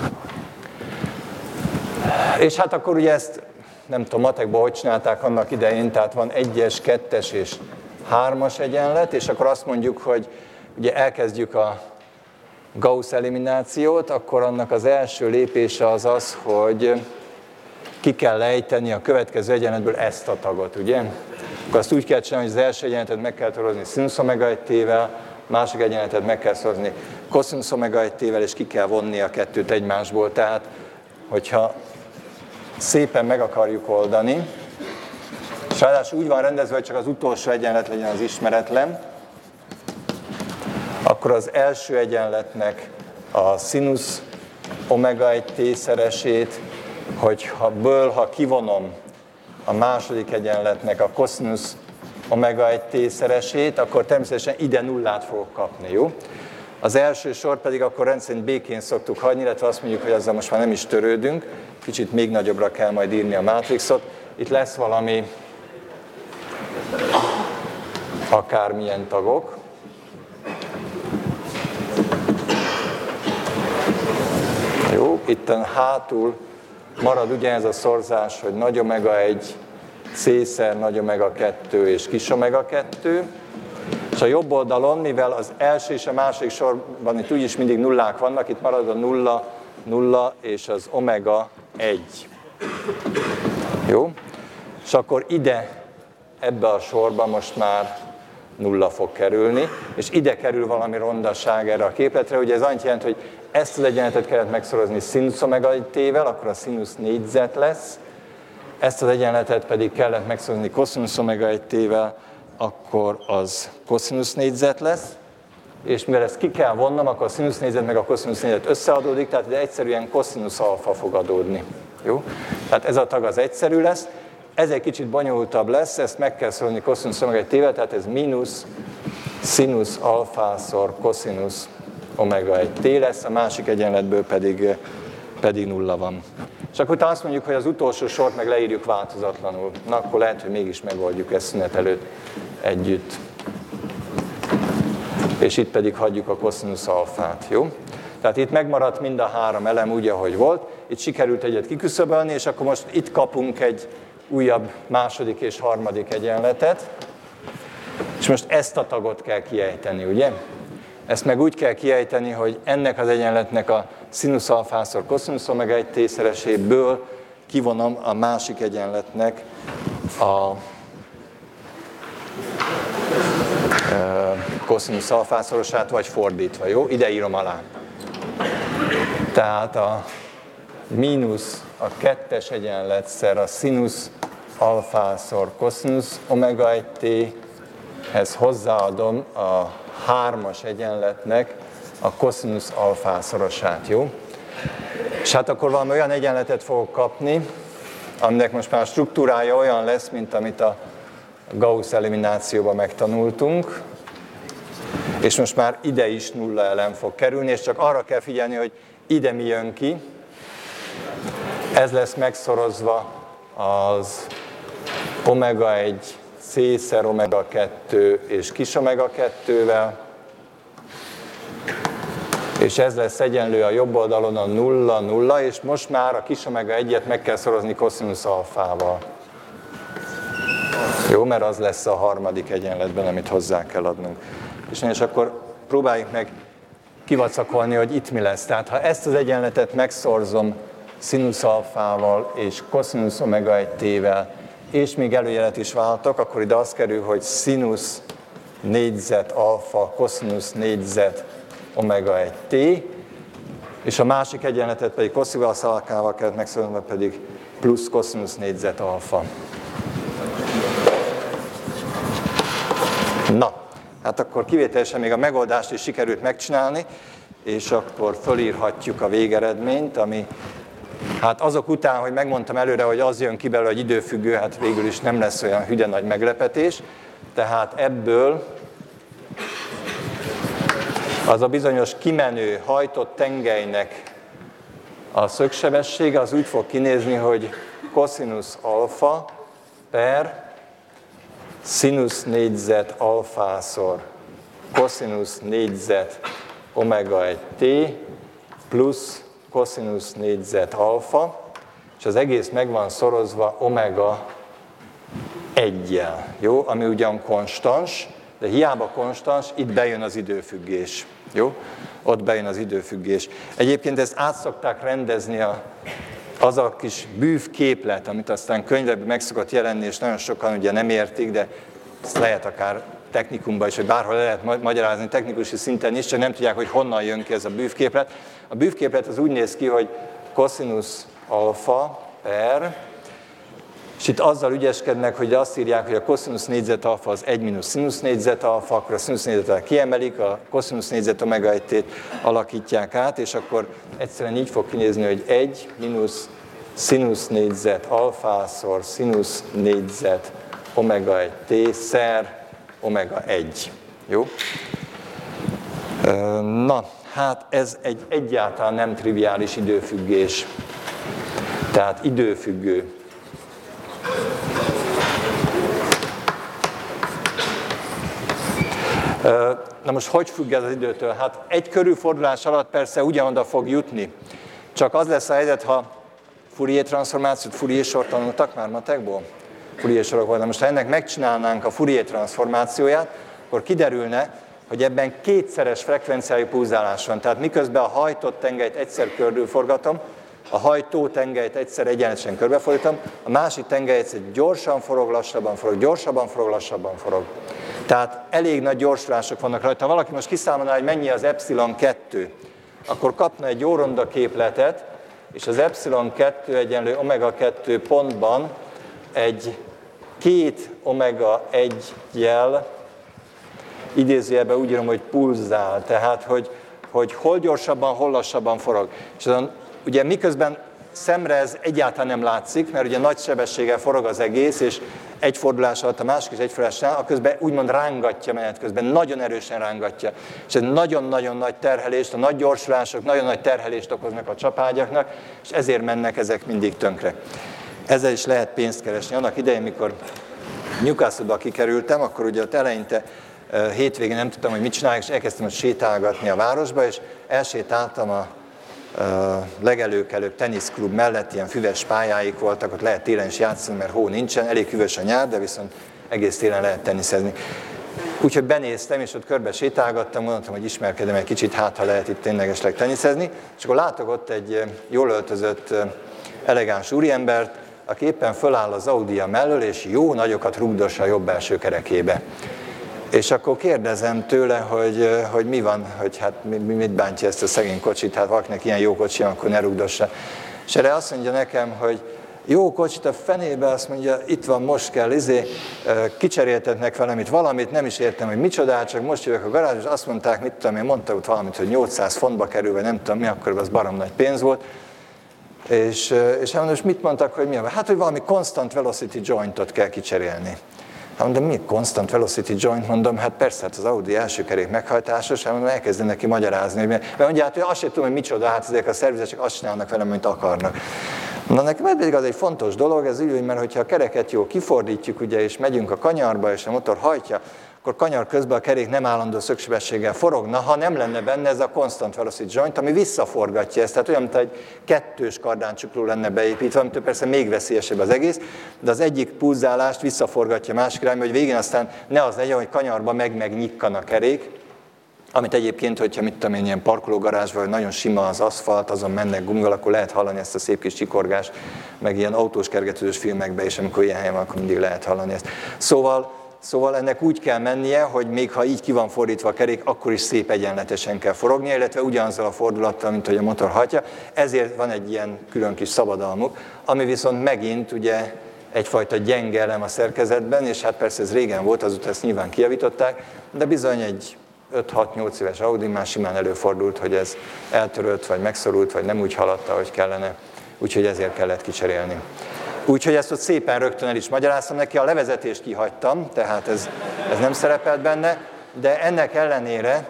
Speaker 1: És hát akkor ugye ezt, nem tudom, matekból hogy csinálták annak idején, tehát van egyes, kettes és hármas egyenlet, és akkor azt mondjuk, hogy ugye elkezdjük a Gauss eliminációt, akkor annak az első lépése az az, hogy ki kell lejteni a következő egyenletből ezt a tagot, ugye? Akkor azt úgy kell csinálni, hogy az első egyenletet meg kell szorozni szinusz omega egy t-vel, másik egyenletet meg kell szorozni koszinusz omega egy t-vel, és ki kell vonni a kettőt egymásból. Tehát, hogyha szépen meg akarjuk oldani, és ráadásul úgy van rendezve, hogy csak az utolsó egyenlet legyen az ismeretlen, akkor az első egyenletnek a szinusz omega egy t-szeresét, hogyha ből, ha kivonom a második egyenletnek a koszinusz omega egy t-szeresét, akkor természetesen ide nullát fogok kapni, jó? Az első sor pedig akkor rendszerint békén szoktuk hagyni, illetve azt mondjuk, hogy azzal most már nem is törődünk, kicsit még nagyobbra kell majd írni a mátrixot. Itt lesz valami akármilyen tagok. Jó, itt hátul marad ugye ez a szorzás, hogy nagy omega egy, c-szer nagy omega kettő és kis omega kettő, és a jobb oldalon, mivel az első és a második sorban itt úgyis mindig nullák vannak, itt marad a nulla, nulla és az omega egy. Jó? És akkor ide, ebbe a sorba most már nulla fog kerülni, és ide kerül valami rondaság erre a képletre, ugye ez annyit jelent, hogy ezt az egyenletet kellett megszorozni szinusz omega egy t-vel, akkor a szinusz négyzet lesz, ezt az egyenletet pedig kellett megszorozni koszinusz omega egy t-vel, akkor az koszinusz négyzet lesz, és mivel ezt ki kell vonnom, akkor a szinusz négyzet meg a koszinusz négyzet összeadódik, tehát ide egyszerűen koszinusz alfa fog adódni. Jó? Tehát ez a tag az egyszerű lesz, ez egy kicsit bonyolultabb lesz, ezt meg kell szorozni koszinusz omega egy t-vel, tehát ez mínusz szinusz alfászor koszinusz omega egy t lesz, a másik egyenletből pedig, pedig nulla van. És akkor utána azt mondjuk, hogy az utolsó sort meg leírjuk változatlanul. Na, akkor lehet, hogy mégis megoldjuk ezt szünet előtt együtt. És itt pedig hagyjuk a koszinusz alfát, jó? Tehát itt megmaradt mind a három elem úgy, ahogy volt. Itt sikerült egyet kiküszöbölni, és akkor most itt kapunk egy újabb második és harmadik egyenletet. És most ezt a tagot kell kiejteni, ugye? Ezt meg úgy kell kiejteni, hogy ennek az egyenletnek a szinusz alfászor koszinusz omega egy t-szereséből kivonom a másik egyenletnek a koszinusz alfászorosát, vagy fordítva, jó? Ide írom alá. Tehát a mínusz a kettes egyenletszer a szinusz alfászor koszinusz omega egy t-hez hozzáadom a hármas egyenletnek a koszinusz alfászorosát, jó? És hát akkor valami olyan egyenletet fogok kapni, aminek most már a struktúrája olyan lesz, mint amit a Gauss eliminációban megtanultunk, és most már ide is nulla elem fog kerülni, és csak arra kell figyelni, hogy ide mi jön ki. Ez lesz megszorozva az omega egy c-szer omega kettő és kis omega kettővel, és ez lesz egyenlő a jobb oldalon a nulla, nulla, és most már a kis omega egyet meg kell szorozni koszinusz alfával. Jó, mert az lesz a harmadik egyenletben, amit hozzá kell adnunk. És, és akkor próbáljuk meg kivacakolni, hogy itt mi lesz. Tehát ha ezt az egyenletet megszorzom szinusz alfával és koszinusz omega egy t-vel, és még előjelet is váltok, akkor ide az kerül, hogy szinusz négyzet alfa, koszinusz négyzet omega egy t, és a másik egyenletet pedig koszinusz alfával kellett megszoroznom, pedig plusz koszinusz négyzet alfa. Na, hát akkor kivételesen még a megoldást is sikerült megcsinálni, és akkor fölírhatjuk a végeredményt, ami hát azok után, hogy megmondtam előre, hogy az jön ki belőle, hogy időfüggő, hát végül is nem lesz olyan hüde nagy meglepetés. Tehát ebből az a bizonyos kimenő, hajtott tengelynek a szögsebessége az úgy fog kinézni, hogy koszinusz alfa per szinusz négyzet alfászor koszinusz négyzet omega egy t plusz koszinusz négyzet alfa, és az egész meg van szorozva omega egyjel, jó? Ami ugyan konstans, de hiába konstans, itt bejön az időfüggés, jó? Ott bejön az időfüggés. Egyébként ezt át szokták rendezni a, az a kis bűvképlet, amit aztán könyvekben meg szokott jelenni, és nagyon sokan ugye nem értik, de ezt lehet akár technikumban is, vagy bárhol le lehet magyarázni technikusi szinten is, csak nem tudják, hogy honnan jön ki ez a bűvképlet. A bűvképlet az úgy néz ki, hogy koszinusz alfa per, és itt azzal ügyeskednek, hogy azt írják, hogy a koszinusz négyzet alfa az egy mínusz szinusz négyzet alfa, akkor a szinusz négyzetet kiemelik, a koszinusz négyzet omega egy t alakítják át, és akkor egyszerűen így fog kinézni, hogy egy mínusz szinusz négyzet alfászor szinusz négyzet omega egy t szer omega egy. Jó? Na, hát ez egy egyáltalán nem triviális időfüggés. Tehát időfüggő. Na most hogy függ ez az időtől? Hát egy körülfordulás alatt persze ugyanoda fog jutni. Csak az lesz a helyzet, ha Fourier transformációt, Fourier sort tanultak már matekból? Fourier sorok voltak. Most ha ennek megcsinálnánk a Fourier transformációját, akkor kiderülne, hogy ebben kétszeres frekvenciájú pulzálás van. Tehát miközben a hajtott tengelyt egyszer körülforgatom, a hajtó tengelyt egyszer egyenesen körbefordítom, a másik tengely egyszer gyorsan forog, lassabban forog, gyorsabban forog, lassabban forog. Tehát elég nagy gyorsulások vannak rajta. Ha valaki most kiszámolná, hogy mennyi az epszilon kettő, akkor kapna egy jó ronda képletet, és az epszilon kettő egyenlő omega kettő pontban egy két omega egyjel, idézőjelben úgy írom, hogy pulzál, tehát hogy, hogy hol gyorsabban, hol lassabban forog. És azon, ugye miközben szemre ez egyáltalán nem látszik, mert ugye nagy sebességgel forog az egész, és egy fordulás alatt a másik is egy fordulásnál, közben úgymond rángatja menet közben, nagyon erősen rángatja. És ez nagyon-nagyon nagy terhelést, a nagy gyorsulások nagyon nagy terhelést okoznak a csapágyaknak, és ezért mennek ezek mindig tönkre. Ezzel is lehet pénzt keresni. Annak idején, mikor Newcastle-ba kikerültem, akkor ugye ott eleinte hétvégén nem tudtam, hogy mit csinálják, és elkezdtem ott sétálgatni a városba, és elsétáltam a legelőkelőbb teniszklub mellett, ilyen füves pályáik voltak, ott lehet télen is játszani, mert hó nincsen, elég hűvös a nyár, de viszont egész télen lehet teniszezni. Úgyhogy benéztem, és ott körbe sétálgattam, gondoltam, hogy ismerkedem egy kicsit, hát ha lehet itt ténylegesleg teniszezni, és akkor látok ott egy jól öltözött, elegáns úriembert, aki éppen föláll az Audia mellől, és jó nagyokat rugdos a jobb első kerekébe. És akkor kérdezem tőle, hogy, hogy mi van, hogy hát mit bántja ezt a szegény kocsit, hát valakinek ilyen jó kocsi, akkor ne rugdossa. És erre azt mondja nekem, hogy jó kocsit a fenébe, azt mondja, itt van, most kell, izé, kicseréltetnek velem itt valamit, nem is értem, hogy micsodát, csak most jövök a garázsba, és azt mondták, mit tudom én, mondta ott valamit, hogy nyolcszáz fontba kerül, vagy nem tudom mi, akkor az barom nagy pénz volt. És, és hát most mit mondtak, hogy mi? Hát, hogy valami constant velocity jointot kell kicserélni. Hát mondom, mi constant velocity joint? Mondom, hát persze, hát az Audi első kerék meghajtásos, hát mondom, elkezdem neki magyarázni, hogy mert mondja, hát, hogy azt sem tudom, hogy micsoda, hát ezek a szervizek csak azt csinálnak velem, amit akarnak. Na nekem pedig az egy fontos dolog, ez úgy, mert hogyha a kereket jól kifordítjuk, ugye, és megyünk a kanyarba, és a motor hajtja, akkor kanyar közben a kerék nem állandó szögsebességgel forogna, ha nem lenne benne ez a constant velocity joint, ami visszaforgatja ezt, tehát olyan, mint egy kettős kardáncsukló lenne beépítve, amitől persze még veszélyesebb az egész, de az egyik pulzálást visszaforgatja másik irányba, hogy végén aztán ne az legyen, hogy kanyarba meg-meg-nyikkan a kerék, amit egyébként, hogyha mit tudom én, ilyen parkológarázsban, vagy nagyon sima az aszfalt, azon mennek gumival, akkor lehet hallani ezt a szép kis csikorgást, meg ilyen autós kergetős filmekben is, amikor ilyen helyen van, akkor mindig lehet hallani ezt. Szóval, szóval ennek úgy kell mennie, hogy még ha így ki van fordítva a kerék, akkor is szép egyenletesen kell forognia, illetve ugyanazzal a fordulattal, mint hogy a motor hajtja. Ezért van egy ilyen külön kis szabadalmuk, ami viszont megint ugye egyfajta gyenge elem a szerkezetben, és hát persze ez régen volt, azóta ezt nyilván kijavították, de bizony egy öt-hat-nyolc éves Audi már simán előfordult, hogy ez eltörött, vagy megszorult, vagy nem úgy haladta, ahogy kellene, úgyhogy ezért kellett kicserélni. Úgyhogy ezt ott szépen rögtön el is magyaráztam neki, a levezetést kihagytam, tehát ez, ez nem szerepelt benne, de ennek ellenére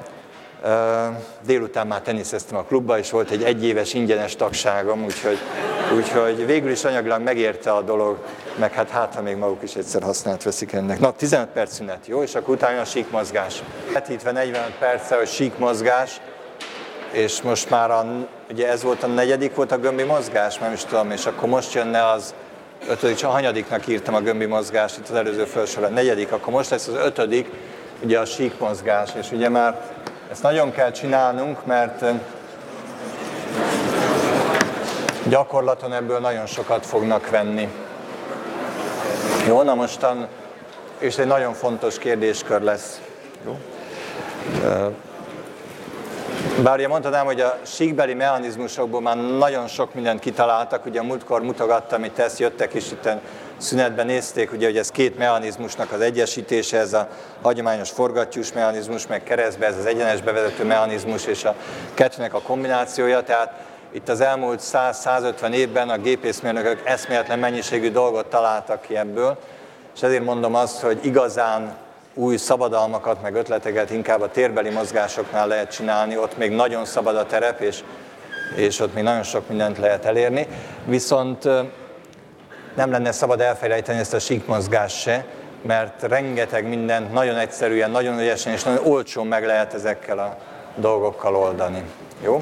Speaker 1: délután már teniszeztem a klubba, és volt egy egyéves ingyenes tagságom, úgyhogy, úgyhogy végül is anyagilag megérte a dolog, meg hát hát, ha még maguk is egyszer használt veszik ennek. Na, tizenöt perc szünet, jó? És akkor utána a síkmozgás. Vetítve negyvenöt perccel, hogy síkmozgás, és most már a, ugye ez volt a negyedik volt a gömbi mozgás, nem is tudom, és akkor most jönne az ötödik, csak a hanyadiknak írtam a gömbi mozgást, itt az előző felsorban, negyedik, akkor most lesz az ötödik, ugye a síkmozgás, és ugye már ezt nagyon kell csinálnunk, mert gyakorlaton ebből nagyon sokat fognak venni. Jó, na mostan, és egy nagyon fontos kérdéskör lesz. Jó? Bár ugye mondhatnám, hogy a síkbeli mechanizmusokból már nagyon sok mindent kitaláltak, ugye múltkor mutogattam, itt ezt jöttek is, itt szünetben nézték, ugye, hogy ez két mechanizmusnak az egyesítése, ez a hagyományos forgattyús mechanizmus, meg keresztbe ez az egyenesbe vezető mechanizmus, és a kettőnek a kombinációja, tehát itt az elmúlt száz-százötven évben a gépészmérnökök eszméletlen mennyiségű dolgot találtak ki ebből, és ezért mondom azt, hogy igazán új szabadalmakat, meg ötleteket inkább a térbeli mozgásoknál lehet csinálni, ott még nagyon szabad a terep, és, és ott még nagyon sok mindent lehet elérni, viszont nem lenne szabad elfelejteni ezt a síkmozgást se, mert rengeteg mindent nagyon egyszerűen, nagyon ügyesen és nagyon olcsón meg lehet ezekkel a dolgokkal oldani. Jó?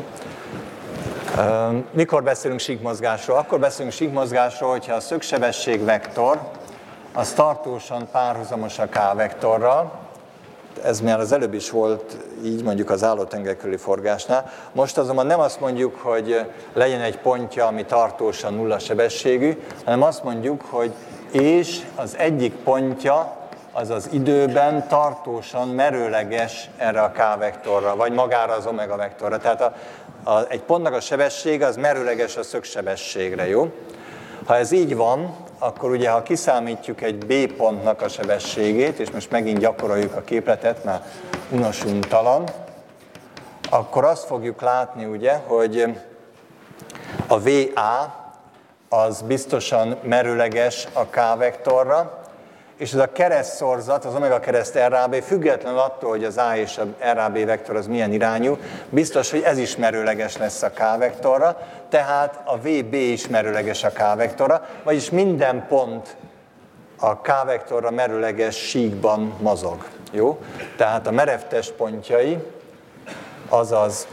Speaker 1: Mikor beszélünk síkmozgásról? Akkor beszélünk síkmozgásról, hogyha a szögsebességvektor az tartósan párhuzamos a k-vektorral. Ez már az előbb is volt így mondjuk az állótenger körüli forgásnál. Most azonban nem azt mondjuk, hogy legyen egy pontja, ami tartósan nulla sebességű, hanem azt mondjuk, hogy és az egyik pontja az az időben tartósan merőleges erre a k-vektorra, vagy magára az omega vektorra. Tehát a, a, egy pontnak a sebessége az merőleges a szögsebességre, jó? Ha ez így van, akkor ugye, ha kiszámítjuk egy B pontnak a sebességét, és most megint gyakoroljuk a képletet, már unosuntalan, akkor azt fogjuk látni, ugye, hogy a vé á az biztosan merőleges a k-vektorra, és ez a keresztszorzat, az omega kereszt er á bé, függetlenül attól, hogy az A és a er á bé vektor az milyen irányú, biztos, hogy ez is merőleges lesz a k-vektorra, tehát a vé bé is merőleges a k-vektorra, vagyis minden pont a k-vektorra merőleges síkban mozog. Jó? Tehát a merev testpontjai, azaz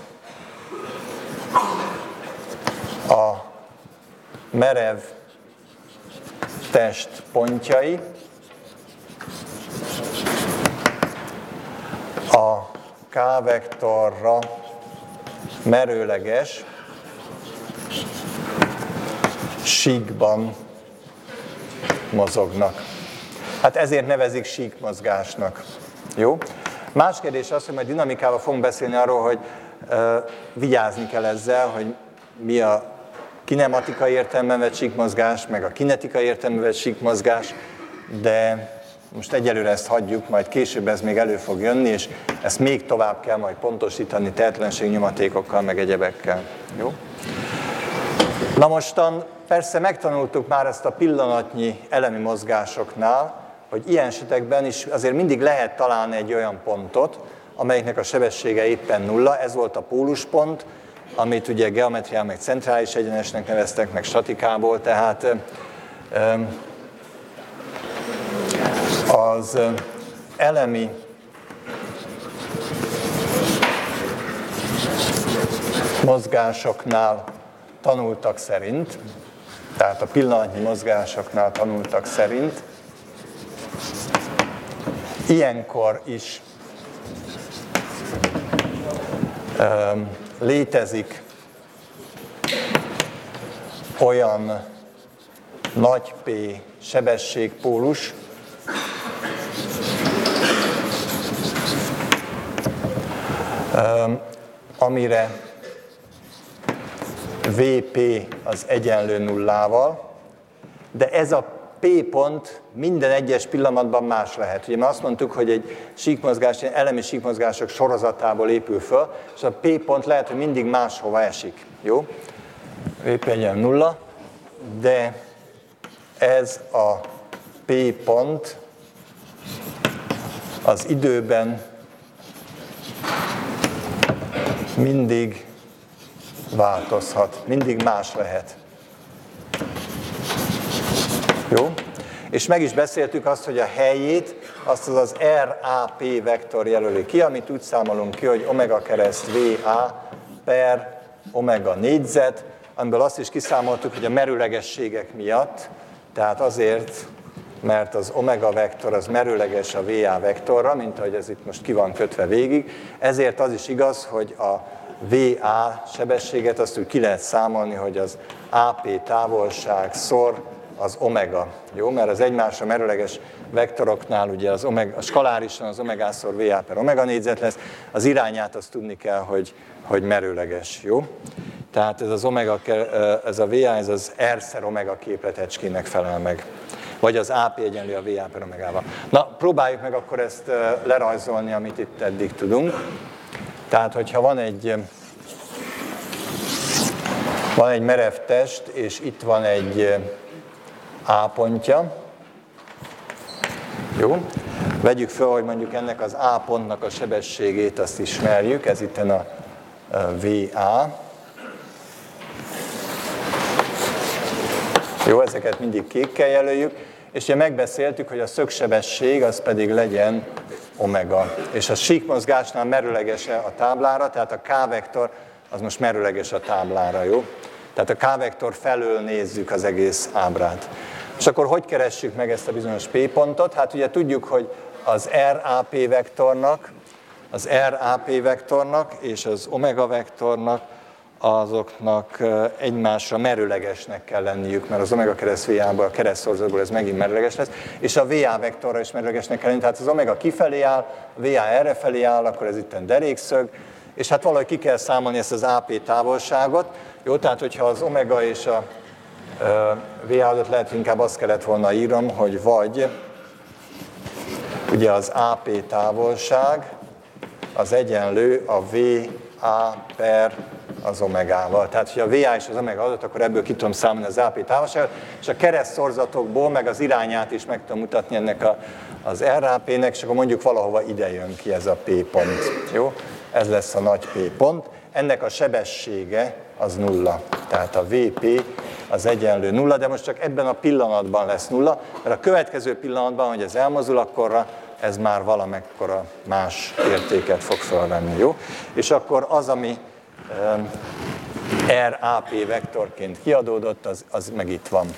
Speaker 1: a merev testpontjai, a k-vektorra merőleges síkban mozognak. Hát ezért nevezik síkmozgásnak. Jó? Más kérdés az, hogy majd dinamikával fogunk beszélni arról, hogy uh, vigyázni kell ezzel, hogy mi a kinematikai értelemben vett síkmozgás, meg a kinetikai értelemben vett síkmozgás, de most egyelőre ezt hagyjuk, majd később ez még elő fog jönni, és ezt még tovább kell majd pontosítani tehetlenségnyomatékokkal, meg egyebekkel. Jó? Na mostan persze megtanultuk már ezt a pillanatnyi elemi mozgásoknál, hogy ilyen esetekben is azért mindig lehet találni egy olyan pontot, amelyiknek a sebessége éppen nulla, ez volt a póluspont, amit ugye geometrián meg centrális egyenesnek neveztek, meg statikából, tehát az elemi mozgásoknál tanultak szerint, tehát a pillanatnyi mozgásoknál tanultak szerint, ilyenkor is um, létezik olyan nagy P sebességpólus, um, amire vé pé az egyenlő nullával, de ez a P pont minden egyes pillanatban más lehet. Ugye már azt mondtuk, hogy egy síkmozgás, elemi síkmozgások sorozatából épül föl, és a P pont lehet, hogy mindig máshova esik. Jó? vé pé egyenlő nulla, de ez a P pont az időben mindig változhat, mindig más lehet. Jó? És meg is beszéltük azt, hogy a helyét, azt az az er á pé vektor jelöli ki, amit úgy számolunk ki, hogy omega kereszt vé á per omega négyzet, amiből azt is kiszámoltuk, hogy a merőlegességek miatt, tehát azért, mert az omega vektor az merőleges a vé á vektorra, mint ahogy ez itt most ki van kötve végig, ezért az is igaz, hogy a vé á sebességet azt úgy ki lehet számolni, hogy az á pé távolság szor az omega. Jó? Mert az egymásra merőleges vektoroknál ugye az omega, a skalárisan az omega szor vé á per omega négyzet lesz, az irányát azt tudni kell, hogy, hogy merőleges. Jó? Tehát ez az omega, ez a vé á, ez az R-szer omega képletecskének felel meg. Vagy az á pé egyenlő a vé á per omegával. Na, próbáljuk meg akkor ezt lerajzolni, amit itt eddig tudunk. Tehát, hogyha van egy, van egy merev test, és itt van egy A pontja, jó? Vegyük fel, hogy mondjuk ennek az A pontnak a sebességét azt ismerjük, ez itt a vé á. Jó, ezeket mindig kékkel jelöljük, és ugye megbeszéltük, hogy a szögsebesség az pedig legyen omega. És a síkmozgásnál merőleges a táblára, tehát a K-vektor az most merőleges a táblára, jó? Tehát a K-vektor felől nézzük az egész ábrát. És akkor hogy keressük meg ezt a bizonyos P pontot? Hát ugye tudjuk, hogy az er á pé vektornak, az er á pé vektornak és az omega vektornak azoknak egymásra merőlegesnek kell lenniük, mert az omega kereszt vé á-ból, a keresztszorzatból ez megint merőleges lesz, és a vé á vektorra is merőlegesnek kell lenni, tehát az omega kifelé áll, a vé á erre felé áll, akkor ez itt egy derékszög, és hát valahogy ki kell számolni ezt az á pé távolságot, jó, tehát hogyha az omega és a vé á-ot lehet, inkább azt kellett volna írom, hogy vagy ugye az á pé távolság az egyenlő a vé á per az omegával. Tehát, hogyha a vé á és az omega adott, akkor ebből ki tudom számolni az á pé távolságot, és a keresztszorzatokból meg az irányát is meg tudom mutatni ennek a, az er á pé-nek, és akkor mondjuk valahova ide jön ki ez a P pont. Jó? Ez lesz a nagy P pont. Ennek a sebessége az nulla. Tehát a vé pé az egyenlő nulla, de most csak ebben a pillanatban lesz nulla, mert a következő pillanatban, hogy ez elmozdul, akkorra ez már valamekkora más értéket fog felvenni, jó? És akkor az, ami um, er á pé vektorként kiadódott, az, az meg itt van.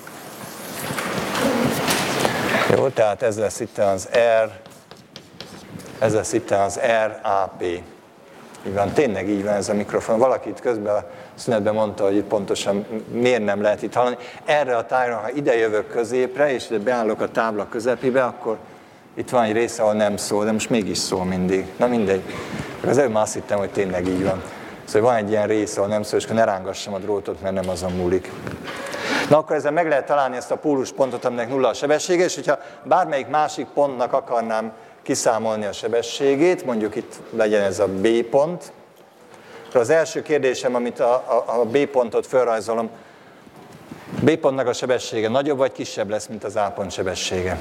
Speaker 1: Jó, tehát ez lesz itt az R, ez lesz itt az er á pé. Így van, tényleg így van ez a mikrofon. Valaki itt közben a szünetben mondta, hogy itt pontosan miért nem lehet itt hallani. Erre a tájra, ha ide jövök középre, és ide beállok a tábla közepébe, akkor itt van egy része, ahol nem szól, de most mégis szól mindig. Na mindegy. Az előbb már azt hittem, hogy tényleg így van. Szóval van egy ilyen rész, ahol nem szól, és ne rángassam a drótot, mert nem azon múlik. Na akkor ezzel meg lehet találni ezt a póluspontot, aminek nulla a sebessége, és hogyha bármelyik másik pontnak akarnám kiszámolni a sebességét, mondjuk itt legyen ez a B pont, akkor az első kérdésem, amit a, a, a B pontot felrajzolom, B pontnak a sebessége nagyobb vagy kisebb lesz, mint az A pont sebessége?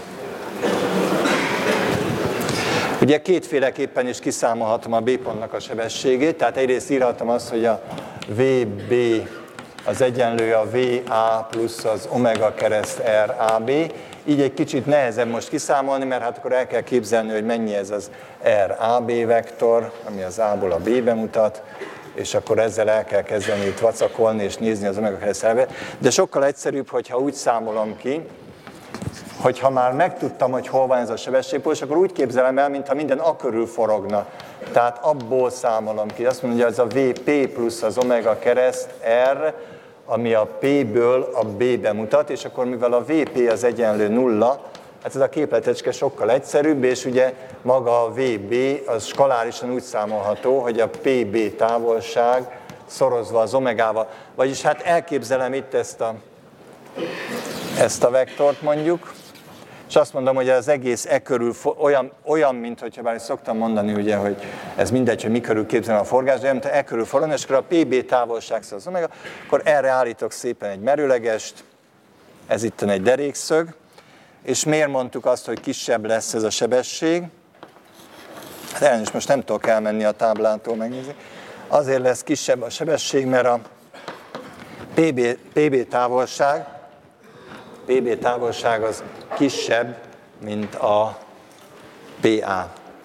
Speaker 1: Ugye kétféleképpen is kiszámolhatom a B pontnak a sebességét, tehát egyrészt írhatom azt, hogy a vé bé az egyenlő a vé á plusz az omega kereszt er á bé, így egy kicsit nehezebb most kiszámolni, mert hát akkor el kell képzelni, hogy mennyi ez az er á bé vektor, ami az A-ból a B-be mutat, és akkor ezzel el kell kezdeni itt vacakolni és nézni az omega kereszt er á bé. De sokkal egyszerűbb, hogyha úgy számolom ki, hogyha már megtudtam, hogy hol van ez a sebességpólus, akkor úgy képzelem el, mintha minden a körül forogna. Tehát abból számolom ki. Azt mondja, hogy ez a vé pé plusz az omega kereszt R, ami a P-ből a B-be mutat, és akkor mivel a vé pé az egyenlő nulla, hát ez a képletecske sokkal egyszerűbb, és ugye maga a vé bé az skalárisan úgy számolható, hogy a pé bé távolság szorozva az omegával. Vagyis hát elképzelem itt ezt a, ezt a vektort mondjuk, és azt mondom, hogy az egész e körül olyan, olyan mint hogyha bár szoktam mondani, ugye, hogy ez mindegy, hogy mi körül képzelem a forgást, de mint e körül forogna, és akkor a pé bé távolság szól az omega, akkor erre állítok szépen egy merőlegest, ez itt egy derékszög, és miért mondtuk azt, hogy kisebb lesz ez a sebesség? Hát elnézést, most nem tudok elmenni a táblától megnézni. Azért lesz kisebb a sebesség, mert a pé bé, pé bé távolság, pé bé távolság az kisebb, mint a pé á.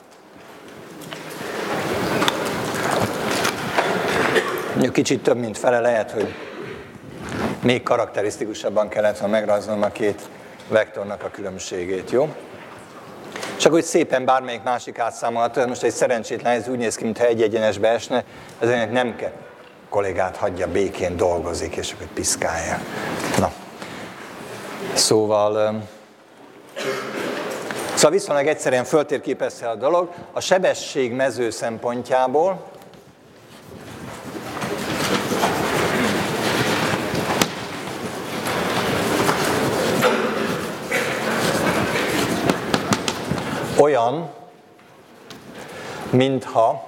Speaker 1: Kicsit több, mint fele, lehet, hogy még karakterisztikusabban kellett volna megrajzolnom a két vektornak a különbségét, jó? Csak hogy szépen bármelyik másik átszámolható, ez most egy szerencsétlen, ez úgy néz ki, mintha egy egyenesbe esne, ezért nem kell. Kollégát hagyja békén, dolgozik, és akkor piszkálja. Na. Szóval, szóval viszonylag egyszerűen föltérképezhető a dolog. A sebességmező szempontjából olyan, mintha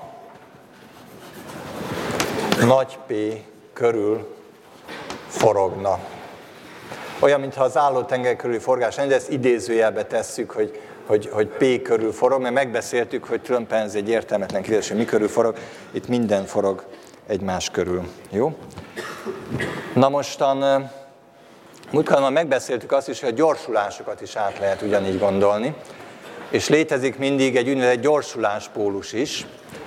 Speaker 1: nagy P körül forogna. Olyan, mintha az állótenger körüli forgás lenne, de ezt idézőjelbe tesszük, hogy, hogy, hogy P körül forog, mert megbeszéltük, hogy tulajdonképpen ez egy értelmetlen kérdés, hogy mi körül forog, itt minden forog egymás körül. Jó? Na mostan, múltkor már megbeszéltük azt is, hogy a gyorsulásokat is át lehet ugyanígy gondolni, és létezik mindig egy úgynevezett gyorsuláspólus is.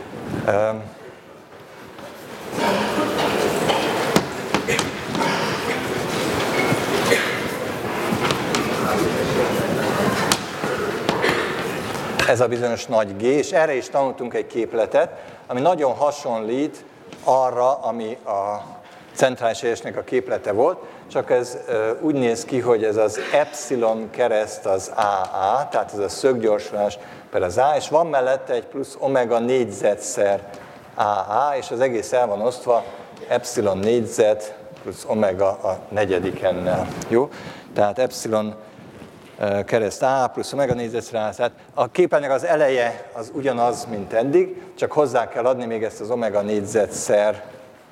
Speaker 1: Ez a bizonyos nagy G, és erre is tanultunk egy képletet, ami nagyon hasonlít arra, ami a centrális egyesnek a képlete volt, csak ez úgy néz ki, hogy ez az epsilon kereszt az á á, tehát ez a szöggyorsulás per az A, és van mellette egy plusz omega négyzetszer á á, és az egész el van osztva epsilon négyzet plusz omega a negyedikennel. Jó? Tehát epsilon kereszt A plusz omega négyzetszer á, tehát a képelnek az eleje az ugyanaz, mint eddig, csak hozzá kell adni még ezt az omega négyzetszer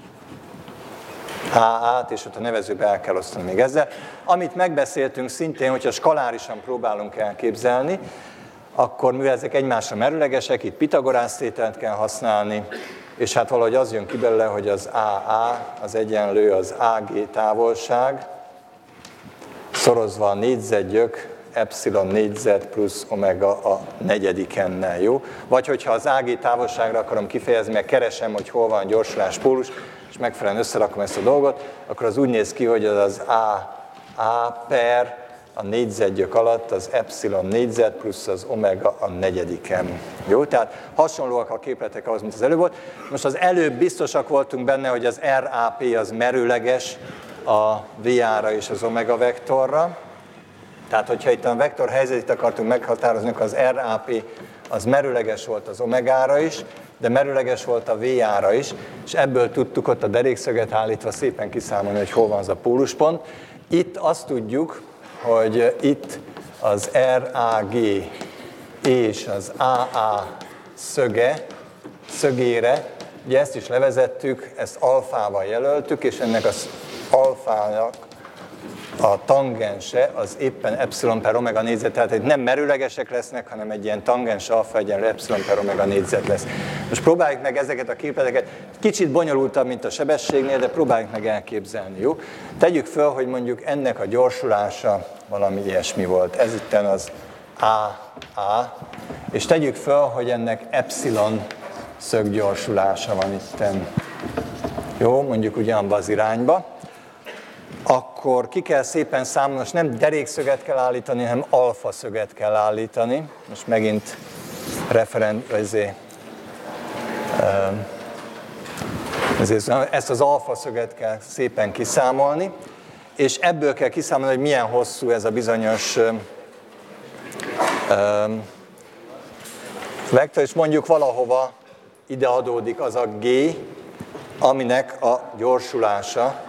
Speaker 1: á át, és ott a nevezőbe el kell osztani még ezzel. Amit megbeszéltünk szintén, hogyha skalárisan próbálunk elképzelni, akkor mivel ezek egymásra merőlegesek, itt Pitagorász tételt kell használni, és hát valahogy az jön ki belőle, hogy az á á az egyenlő az á gé távolság, szorozva a négyzetgyök, epsilon négyzet plusz omega a negyedikennel, jó? Vagy hogyha az á gé távolságra akarom kifejezni, mert keresem, hogy hol van a gyorsuláspólus, és megfelelően összerakom ezt a dolgot, akkor az úgy néz ki, hogy az az á á per a négyzetgyök alatt az epsilon négyzet plusz az omega a negyediken. Jó? Tehát hasonlóak a képletek ahhoz, mint az előbb volt. Most az előbb biztosak voltunk benne, hogy az er á pé az merőleges a vé á-ra és az omega vektorra. Tehát, hogyha itt a vektor helyzetet akartunk meghatározni, akkor az er á pé az merőleges volt az omegára is, de merőleges volt a vé ára is, és ebből tudtuk ott a derékszöget állítva szépen kiszámolni, hogy hol van az a póluspont. Itt azt tudjuk, hogy itt az er á gé és az á á szöge, szögére, ugye ezt is levezettük, ezt alfával jelöltük, és ennek az alfának a tangense az éppen epszilon per omega négyzet, tehát itt nem merőlegesek lesznek, hanem egy ilyen tangens alfa egyenlő epszilon per omega négyzet lesz. Most próbáljuk meg ezeket a képleteket, kicsit bonyolultabb, mint a sebességnél, de próbáljuk meg elképzelni, jó? Tegyük föl, hogy mondjuk ennek a gyorsulása valami ilyesmi volt. Ez itten az á á, és tegyük föl, hogy ennek epszilon szöggyorsulása van itten. Jó, mondjuk ugyanabba az irányba. Akkor ki kell szépen számolni, most nem derékszöget kell állítani, hanem alfa szöget kell állítani. Most megint referent, ezért, ezért ezt az alfa szöget kell szépen kiszámolni, és ebből kell kiszámolni, hogy milyen hosszú ez a bizonyos vektor, és mondjuk valahova ide adódik az a G, aminek a gyorsulása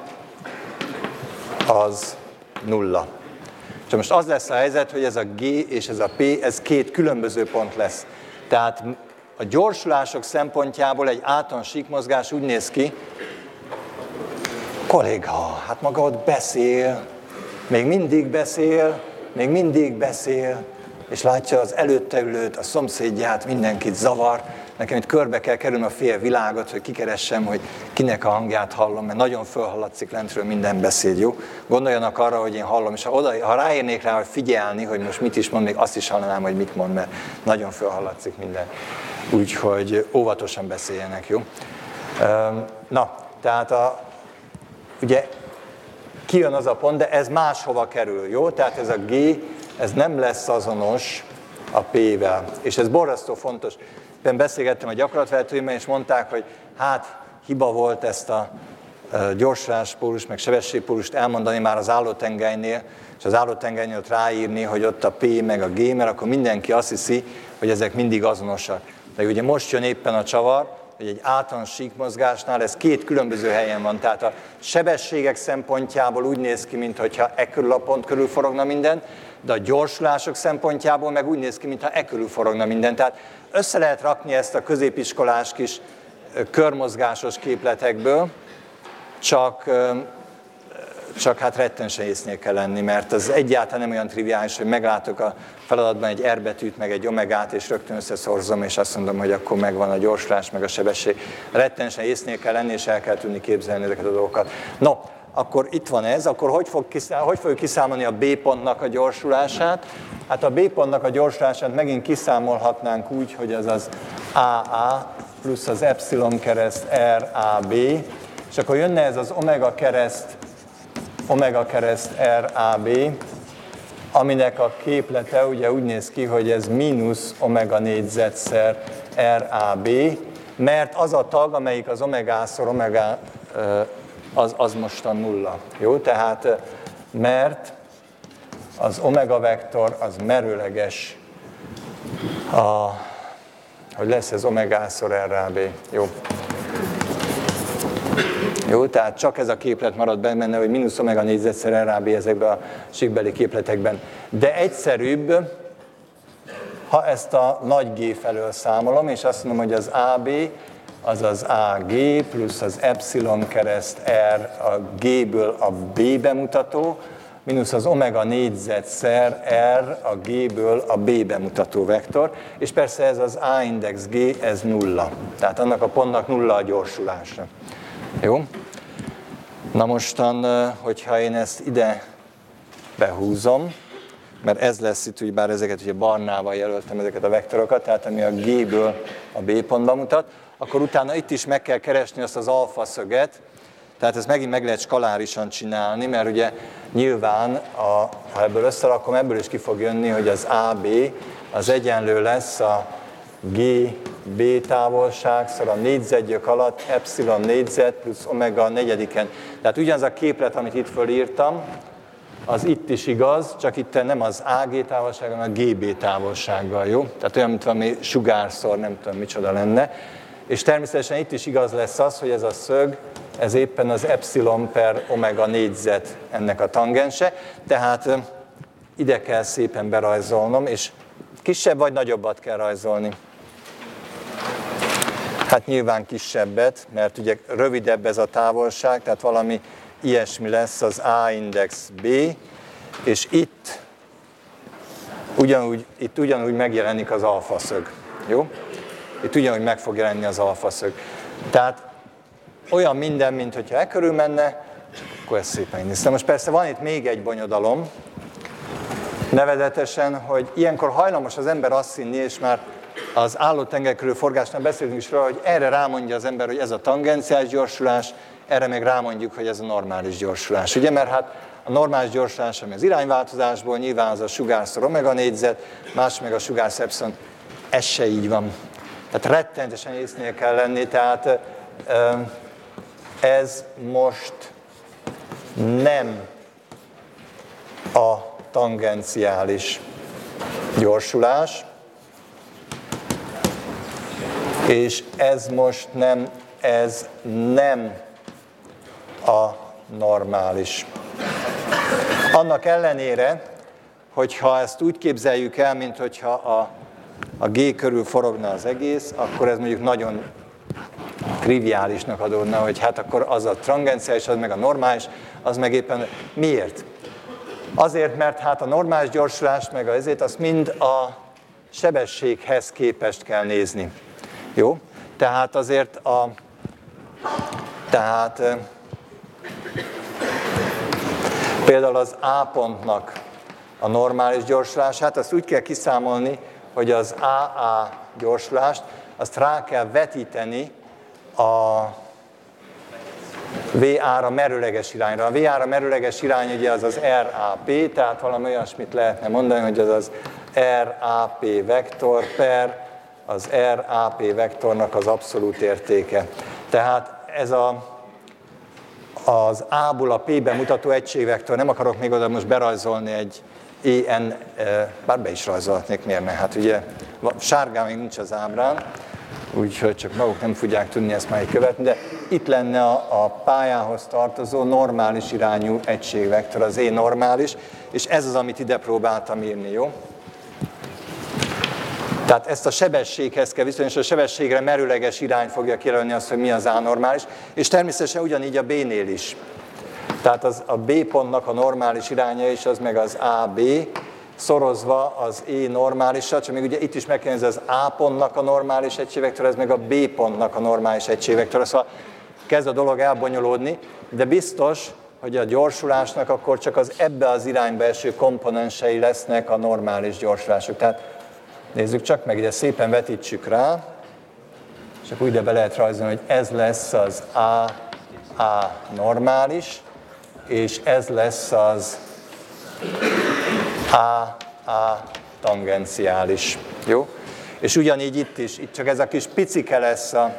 Speaker 1: az nulla. És most az lesz a helyzet, hogy ez a G és ez a P, ez két különböző pont lesz. Tehát a gyorsulások szempontjából egy általános síkmozgás úgy néz ki, kolléga, hát maga ott beszél, még mindig beszél, még mindig beszél, és látja az előtte ülőt, a szomszédját, mindenkit zavar. Nekem itt körbe kell kerülni a fél világot, hogy kikeressem, hogy kinek a hangját hallom, mert nagyon fölhallatszik lentről minden beszéd, jó? Gondoljanak arra, hogy én hallom, és ha, oda, ha ráérnék rá, hogy figyelni, hogy most mit is mond, még azt is hallanám, hogy mit mond, mert nagyon fölhallatszik minden. Úgyhogy óvatosan beszéljenek, jó? Na, tehát a, ugye kijön az a pont, de ez máshova kerül, jó? Tehát ez a G, ez nem lesz azonos a P-vel, és ez borzasztó fontos. Én beszélgettem a gyakorlatvezetőimmel, és mondták, hogy hát hiba volt ezt a gyorsuláspólust, meg sebességpólust elmondani már az állótengelynél, és az állótengelynél ott ráírni, hogy ott a P meg a G, mert akkor mindenki azt hiszi, hogy ezek mindig azonosak. De ugye most jön éppen a csavar, hogy egy általános síkmozgásnál ez két különböző helyen van. Tehát a sebességek szempontjából úgy néz ki, mintha e körül a pont körül forogna minden, de a gyorsulások szempontjából meg úgy néz ki, mintha e körül forogna minden. Tehát össze lehet rakni ezt a középiskolás kis körmozgásos képletekből, csak, csak hát rettensen észnél kell lenni, mert az egyáltalán nem olyan triviális, hogy meglátok a feladatban egy R betűt, meg egy omegát, és rögtön összeszorzom, és azt mondom, hogy akkor megvan a gyorsulás, meg a sebesség. Rettensen észnél kell lenni, és el kell tudni képzelni ezeket a dolgokat. No, akkor itt van ez, akkor hogy, fog kiszám, hogy fogjuk kiszámolni a B pontnak a gyorsulását? Hát a B pontnak a gyorsulását megint kiszámolhatnánk úgy, hogy ez az á á plusz az epszilon kereszt er á bé, és akkor jönne ez az omega kereszt, omega kereszt er á bé, aminek a képlete ugye úgy néz ki, hogy ez mínusz omega négyzetszer er á bé, mert az a tag, amelyik az omegázszor omega, az, az mostan nulla. Jó? Tehát mert az omega vektor az merőleges, a, hogy lesz ez omegázszor er á bé. Jó. Jó, tehát csak ez a képlet marad benne, hogy mínusz omega négyzetszer er á bé ezekben a síkbeli képletekben. De egyszerűbb, ha ezt a nagy G felől számolom, és azt mondom, hogy az á bé az az á gé plusz az epszilon kereszt R a G-ből a B bemutató, mínusz az omega négyzetszer R a G-ből a B bemutató vektor, és persze ez az A index G, ez nulla. Tehát annak a pontnak nulla a gyorsulása. Jó? Na mostan, hogyha én ezt ide behúzom, mert ez lesz itt, úgy bár ezeket ugye barnával jelöltem ezeket a vektorokat, tehát ami a G-ből a B pontba mutat, akkor utána itt is meg kell keresni azt az alfa szöget, tehát ezt megint meg lehet skalárisan csinálni, mert ugye nyilván, a, ha ebből összerakom, ebből is ki fog jönni, hogy az á bé az egyenlő lesz a G B távolságszor a négyzetgyök alatt epszilon négyzet plusz omega negyediken. Tehát ugyanaz a képlet, amit itt fölírtam, az itt is igaz, csak itt nem az á gé távolsággal, hanem a gé bé távolsággal, jó? Tehát olyan, mint valami sugárszor, nem tudom micsoda lenne. És természetesen itt is igaz lesz az, hogy ez a szög, ez éppen az epsilon per omega négyzet ennek a tangense, tehát ide kell szépen berajzolnom, és kisebb vagy nagyobbat kell rajzolni. Hát nyilván kisebbet, mert ugye rövidebb ez a távolság, tehát valami ilyesmi lesz az A index B, és itt ugyanúgy, itt ugyanúgy megjelenik az alfaszög. Jó? Itt ugyanúgy meg fog jelenni az alfaszög. Tehát olyan minden, mint hogyha e körül menne, akkor ezt szépen néztem. Most persze van itt még egy bonyodalom, nevezetesen, hogy ilyenkor hajlamos az ember azt hinni, és már az álló tenger körül forgásnál beszélünk is róla, hogy erre rámondja az ember, hogy ez a tangenciális gyorsulás, erre meg rámondjuk, hogy ez a normális gyorsulás. Ugye, mert hát a normális gyorsulás, ami az irányváltozásból, nyilván az a sugárszor omega négyzet, más meg a sugárszor epsilon, ez se így van. Tehát rettenetesen észnél kell lenni, tehát ez most nem a tangenciális gyorsulás, és ez most nem, ez nem a normális. Annak ellenére, hogyha ezt úgy képzeljük el, mint hogyha a, a G körül forogna az egész, akkor ez mondjuk nagyon triviálisnak adódna, hogy hát akkor az a tangenciális, az meg a normális, az meg éppen miért? Azért, mert hát a normális gyorsulást, meg ezért azt mind a sebességhez képest kell nézni. Jó? Tehát azért a... Tehát például az A pontnak a normális gyorsulását, azt úgy kell kiszámolni, hogy az á á gyorsulást, azt rá kell vetíteni a vé á-ra merőleges irányra. A vé á-ra merőleges irány ugye az az er á pé, tehát valami olyasmit lehetne mondani, hogy az az er á pé vektor per az er á pé vektornak az abszolút értéke. Tehát ez a, az A-ból a P-be mutató egységvektor, nem akarok még oda most berajzolni egy en, bár be is rajzolhatnék, miért ne? Hát ugye sárgán még nincs az ábrán, úgyhogy csak maguk nem fogják tudni ezt már követni, de itt lenne a, a pályához tartozó normális irányú egységvektor, az E normális, és ez az, amit ide próbáltam írni, jó? Tehát ezt a sebességhez kell viszonyítani, és a sebességre merőleges irány fogja kijelölni azt, hogy mi az A normális, és természetesen ugyanígy a B-nél is. Tehát az, a B pontnak a normális iránya is, az meg az á bé, szorozva az E normálissal, csak még ugye itt is meg kell nézni, az A pontnak a normális egységvektor, ez meg a B pontnak a normális egységvektor. Szóval kezd a dolog elbonyolódni, de biztos, hogy a gyorsulásnak akkor csak az ebbe az irányba eső komponensei lesznek a normális gyorsulások. Tehát nézzük csak meg, ide szépen vetítsük rá, és akkor ide be lehet rajzolni, hogy ez lesz az á á normális, és ez lesz az á á tangenciális. Jó? És ugyanígy itt is, itt csak ez a kis picike lesz a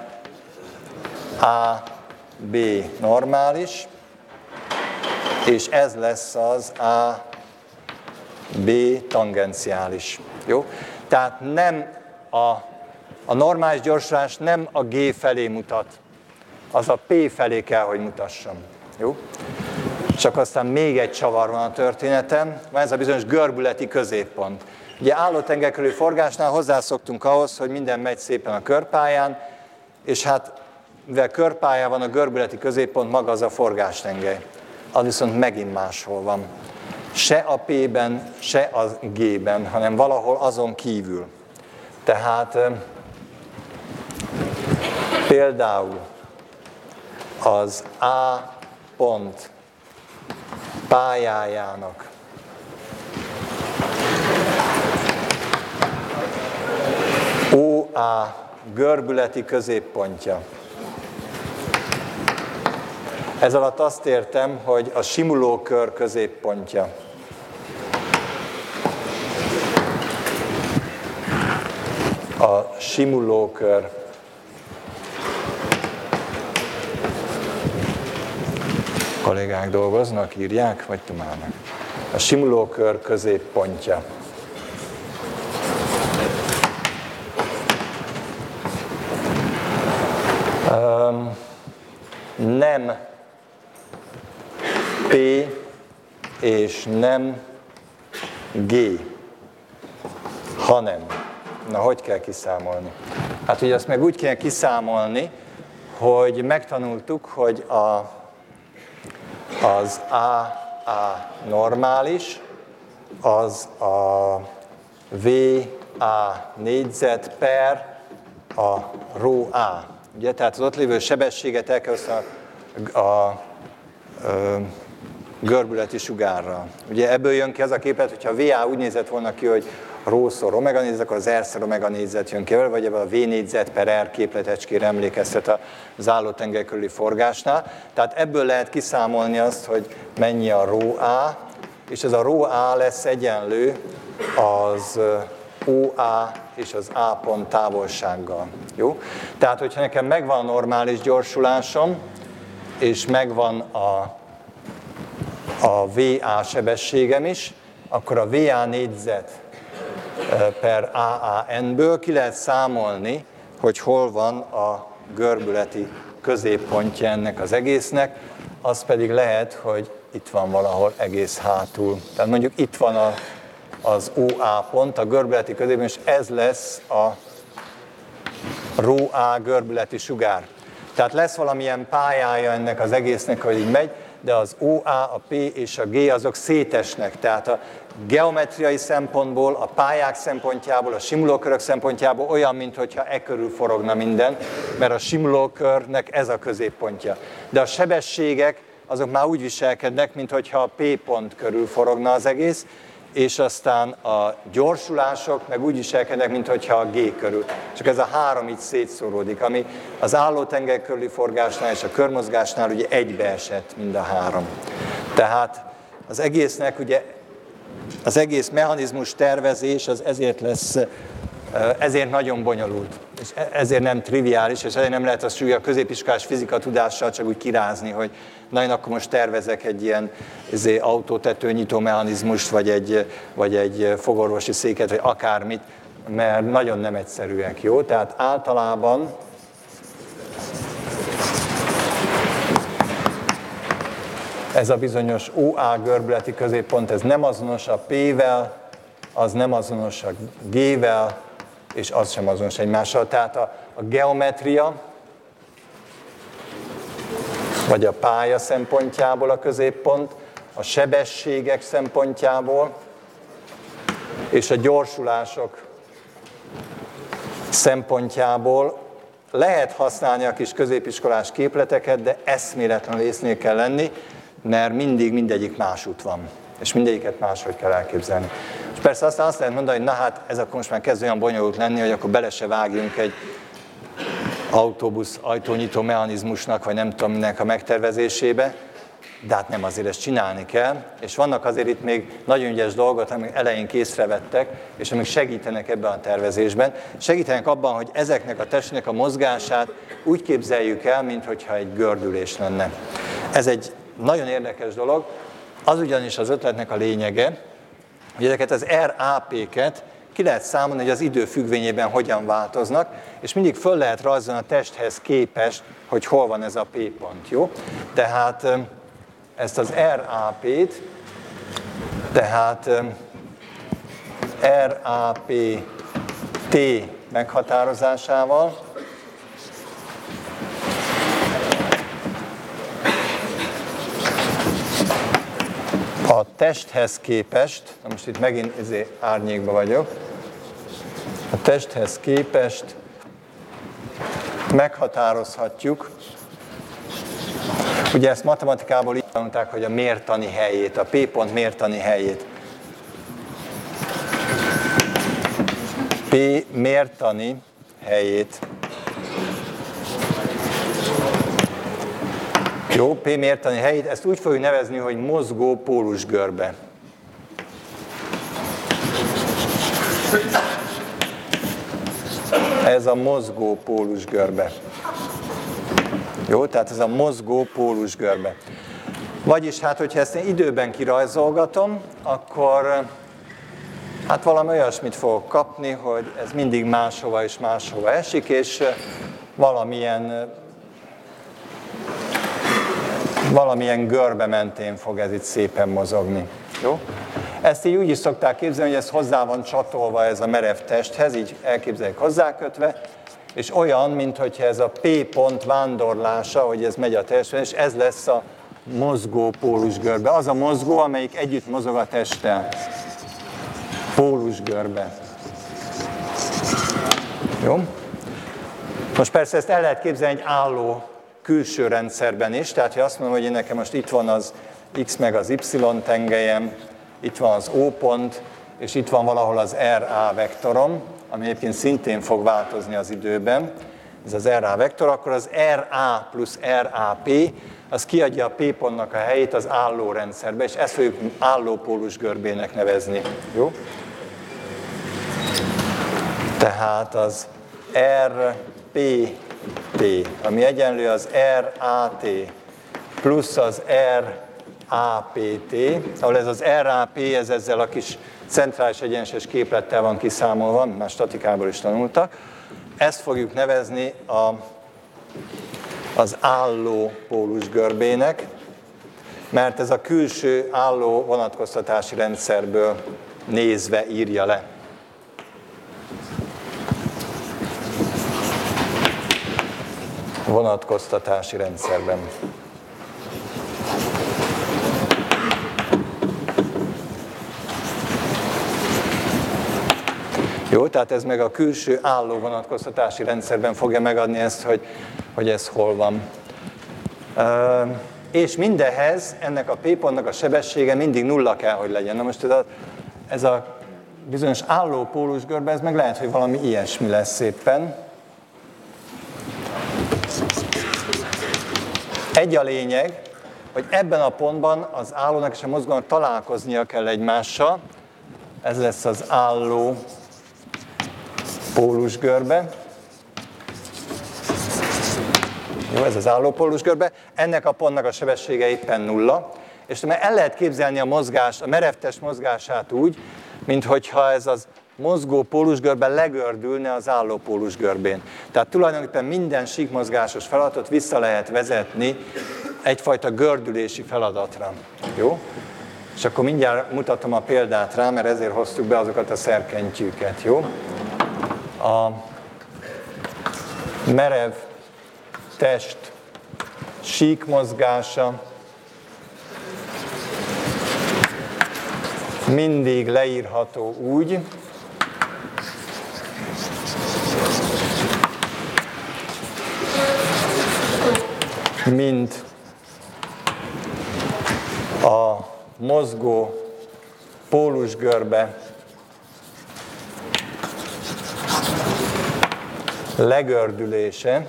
Speaker 1: á bé normális, és ez lesz az á bé tangenciális. Jó? Tehát nem a, a normális gyorsulás nem a G felé mutat, az a P felé kell, hogy mutassam. Jó? Csak aztán még egy csavar van a történetem, van ez a bizonyos görbületi középpont. Ugye állótenger körüli forgásnál hozzászoktunk ahhoz, hogy minden megy szépen a körpályán, és hát mivel körpálya van, a görbületi középpont maga az a forgástengely. Az viszont megint máshol van. Se a P-ben, se a G-ben, hanem valahol azon kívül. Tehát például az A pont pályájának ó á görbületi középpontja. Ez alatt azt értem, hogy a simulókör középpontja. A simulókör kollégák dolgoznak, írják, vagy tomálnak? A simulókör középpontja. Um, nem P és nem G, hanem. Na, hogy kell kiszámolni? Hát ugye azt meg úgy kell kiszámolni, hogy megtanultuk, hogy a, az á á normális, az a vé á négyzet per a rho á. Ugye, tehát az ott lévő sebességet el kell osztani a, a, a görbületi sugárral. Ugye ebből jön ki az a képlet, hogyha vé á úgy nézett volna ki, hogy rho-szor omega négyzet, akkor az R-szor omega négyzet jön ki, vagy ebből a V négyzet per R képletecskére emlékeztet az állótenger körüli forgásnál. Tehát ebből lehet kiszámolni azt, hogy mennyi a rho á, és ez a rho á lesz egyenlő az o á és az A pont távolsággal. Jó? Tehát, hogyha nekem megvan a normális gyorsulásom, és megvan a, a vé á sebességem is, akkor a vé á négyzet per á á en-ből ki lehet számolni, hogy hol van a görbületi középpontja ennek az egésznek, az pedig lehet, hogy itt van valahol egész hátul. Tehát mondjuk itt van a, az o á pont, a görbületi középpont, és ez lesz a rho á görbületi sugár. Tehát lesz valamilyen pályája ennek az egésznek, hogy így megy, de az o á, a P és a G azok szétesnek. Tehát a geometriai szempontból, a pályák szempontjából, a simulókörök szempontjából olyan, mintha e körül forogna minden, mert a simulókörnek ez a középpontja. De a sebességek azok már úgy viselkednek, mintha a P pont körül forogna az egész, és aztán a gyorsulások meg úgy viselkednek, mintha a G körül. Csak ez a három így szétszóródik, ami az állótenger körüli forgásnál és a körmozgásnál ugye egybeesett mind a három. Tehát az egésznek ugye, az egész mechanizmus tervezés az ezért lesz, ezért nagyon bonyolult. És ezért nem triviális, és ezért nem lehet azt a középiskolás fizika tudással csak úgy kirázni, hogy na én akkor most tervezek egy ilyen ezért autótetőnyitó mechanizmust, vagy egy, vagy egy fogorvosi széket, vagy akármit, mert nagyon nem egyszerűek, jó? Tehát általában ez a bizonyos o á görbületi középpont, ez nem azonos a P-vel, az nem azonos a G-vel, és az sem azonos egymással. Tehát a, a geometria, vagy a pálya szempontjából a középpont, a sebességek szempontjából, és a gyorsulások szempontjából lehet használni a kis középiskolás képleteket, de eszméletlenül észnél kell lenni, mert mindig mindegyik másút van, és mindegyiket máshogy kell elképzelni. És persze aztán azt lehet mondani, hogy na hát ez akkor most már kezd olyan bonyolult lenni, hogy akkor bele se vágjunk egy autóbusz ajtónyitó mechanizmusnak, vagy nem tudom minek a megtervezésébe, de hát nem, azért ezt csinálni kell, és vannak azért itt még nagyon ügyes dolgok, amik elején készrevettek, és amik segítenek ebben a tervezésben. Segítenek abban, hogy ezeknek a testnek a mozgását úgy képzeljük el, mintha egy gördülés lenne. Ez egy nagyon érdekes dolog, az ugyanis az ötletnek a lényege, hogy ezeket az er á pé-ket ki lehet számolni, hogy az idő függvényében hogyan változnak, és mindig föl lehet rajzolni a testhez képest, hogy hol van ez a P pont, jó? Tehát ezt az er á pé-t, tehát er á pé té meghatározásával a testhez képest, na most itt megint ezért árnyékba vagyok, a testhez képest meghatározhatjuk, ugye ezt matematikából így tanulták, hogy a mértani helyét, a P pont mértani helyét. P mértani helyét. Jó, P mértani helyét, ezt úgy fogjuk nevezni, hogy mozgó pólusgörbe. Ez a mozgó pólusgörbe. Jó, tehát ez a mozgó pólusgörbe. Vagyis hát, hogyha ezt én időben kirajzolgatom, akkor hát valami olyasmit fogok kapni, hogy ez mindig máshova és máshova esik, és valamilyen valamilyen görbe mentén fog ez itt szépen mozogni. Jó? Ezt így úgy is szokták képzelni, hogy ez hozzá van csatolva ez a merev testhez, így elképzeljük hozzákötve, és olyan, mintha ez a P pont vándorlása, hogy ez megy a testben, és ez lesz a mozgó pólusgörbe. Az a mozgó, amelyik együtt mozog a testtel. Pólusgörbe. Jó? Most persze ezt el lehet képzelni egy álló külső rendszerben is, tehát ha azt mondom, hogy én nekem most itt van az X meg az Y tengelyem, itt van az O pont, és itt van valahol az R A vektorom, ami egyébként szintén fog változni az időben, ez az R A vektor, akkor az R A plusz R A P, az kiadja a P pontnak a helyét az álló rendszerbe, és ezt fogjuk álló pólusgörbének nevezni. Jó? Tehát az R P T, ami egyenlő az R A T plusz az R A P T, ahol ez az R A P, ez ezzel a kis centrális egyeneses képlettel van kiszámolva, már statikából is tanultak. Ezt fogjuk nevezni a, az álló pólusgörbének, mert ez a külső álló vonatkoztatási rendszerből nézve írja le. Vonatkoztatási rendszerben. Jó, tehát ez meg a külső álló vonatkoztatási rendszerben fogja megadni ezt, hogy, hogy ez hol van. Uh, és mindehhez ennek a P pontnak a sebessége mindig nulla kell, hogy legyen. Na most ez a, ez a bizonyos álló pólusgörbe, ez meg lehet, hogy valami ilyesmi lesz éppen. Egy a lényeg, hogy ebben a pontban az állónak és a mozgónak találkoznia kell egymással. Ez lesz az álló pólusgörbe. Jó, ez az álló pólusgörbe. Ennek a pontnak a sebessége éppen nulla. És mert el lehet képzelni a mozgás, a merevtest mozgását úgy, minthogyha ez az mozgó pólusgörbe legördülne az álló pólusgörbén. Tehát tulajdonképpen minden síkmozgásos feladatot vissza lehet vezetni egyfajta gördülési feladatra. Jó? És akkor mindjárt mutatom a példát rá, mert ezért hoztuk be azokat a szerkentyűket. Jó? A merev test síkmozgása mindig leírható úgy, mint a mozgó pólusgörbe legördülése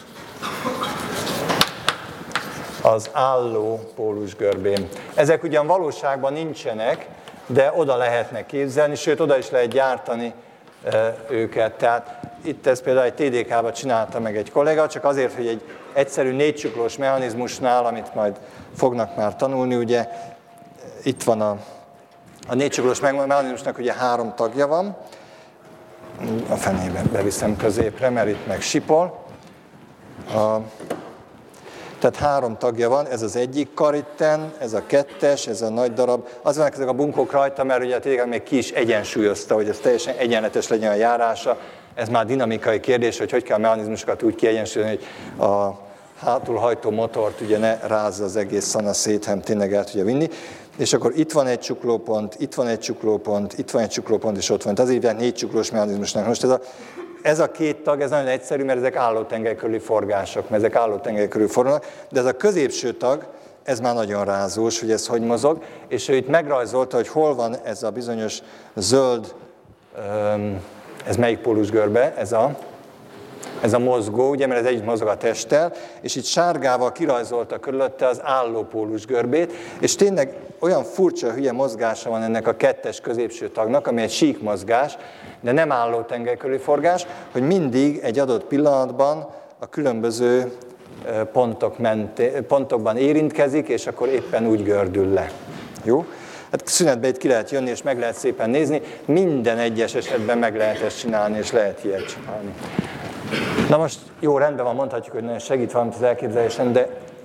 Speaker 1: az álló pólusgörbén. Ezek ugyan valóságban nincsenek, de oda lehetne képzelni, sőt oda is lehet gyártani e, őket. Tehát itt ezt például egy T D K-ba csinálta meg egy kollega, csak azért, hogy egy egyszerű négycsuklós mechanizmusnál, amit majd fognak már tanulni, ugye itt van a, a négycsuklós mechanizmusnak ugye három tagja van, a fenében beviszem középre, mert itt meg sipol. A, tehát három tagja van, ez az egyik kar itten, ez a kettes, ez a nagy darab. Az vannak ezek a bunkók rajta, mert ugye a T D K még ki is egyensúlyozta, hogy ez teljesen egyenletes legyen a járása. Ez már dinamikai kérdés, hogy hogy kell a mechanizmusokat úgy kiegyensúlyozni, hogy a hátulhajtó motort ugye ne rázza az egész szana szét, hanem tényleg el tudja vinni. És akkor itt van egy csuklópont, itt van egy csuklópont, itt van egy csuklópont, és ott van. Tehát azért négy csuklós mechanizmusnak. Most ez a, ez a két tag, ez nagyon egyszerű, mert ezek állótengely körüli forgások, mert ezek állótengely körül forognak, de ez a középső tag, ez már nagyon rázós, hogy ez hogy mozog, és ő itt megrajzolta, hogy hol van ez a bizonyos zöld, ez melyik pólusgörbe, ez a, ez a mozgó, ugye, mert ez együtt mozog a testtel, és itt sárgával kirajzolta körülötte az álló pólusgörbét, és tényleg olyan furcsa, hülye mozgása van ennek a kettes középső tagnak, ami egy sík mozgás, de nem álló tengely körüli forgás, hogy mindig egy adott pillanatban a különböző pontok menté, pontokban érintkezik, és akkor éppen úgy gördül le. Jó? Hát szünetben itt ki lehet jönni, és meg lehet szépen nézni, minden egyes esetben meg lehet ezt csinálni, és lehet ilyet csinálni. Na most, jó, rendben van, mondhatjuk, hogy nagyon segít valamit az elképzelésen, de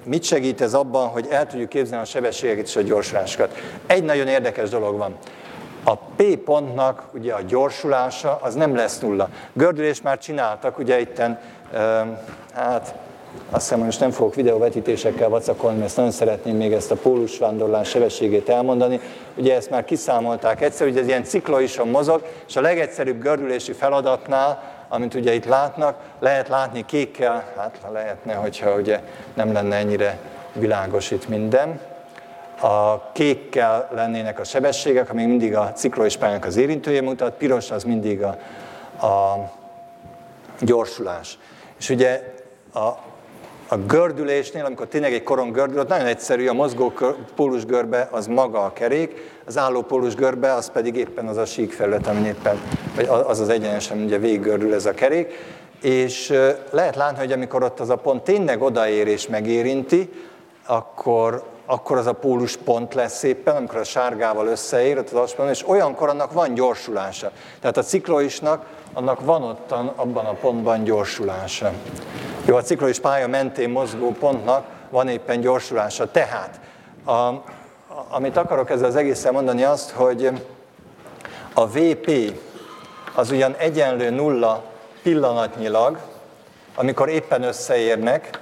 Speaker 1: mit segít ez abban, hogy el tudjuk képzelni a sebességeket és a gyorsulásokat? Egy nagyon érdekes dolog van. A P pontnak ugye a gyorsulása az nem lesz nulla. Gördülést már csináltak, ugye itten, hát azt hiszem, hogy most nem fogok videóvetítésekkel vacakolni, mert ezt nagyon szeretném még ezt a pólusvándorlás sebességét elmondani. Ugye ezt már kiszámolták egyszer, hogy ez ilyen cikloisan mozog, és a legegyszerűbb gördülési feladatnál, amit ugye itt látnak, lehet látni kékkel, hát lehetne, hogyha ugye nem lenne ennyire világos itt minden. A kékkel lennének a sebességek, ami mindig a ciklois pályának az érintője mutat, piros az mindig a, a gyorsulás. És ugye a, a gördülésnél, amikor tényleg egy korong gördül, ott nagyon egyszerű, a mozgó pólusgörbe az maga a kerék, az álló pólusgörbe az pedig éppen az a síkfelület, ami éppen, vagy az az egyenes, ami ugye végiggördül ez a kerék, és lehet látni, hogy amikor ott az a pont tényleg odaér és megérinti, akkor akkor az a pólus pont lesz szépen, amikor a sárgával összeér ott az asponton, és olyankor annak van gyorsulása. Tehát a cikloisnak, annak van ott abban a pontban gyorsulása. Jó, a ciklois pálya mentén mozgó pontnak van éppen gyorsulása. Tehát, a, amit akarok ezzel az egészen mondani azt, hogy a vé pé az ugyan egyenlő nulla pillanatnyilag, amikor éppen összeérnek,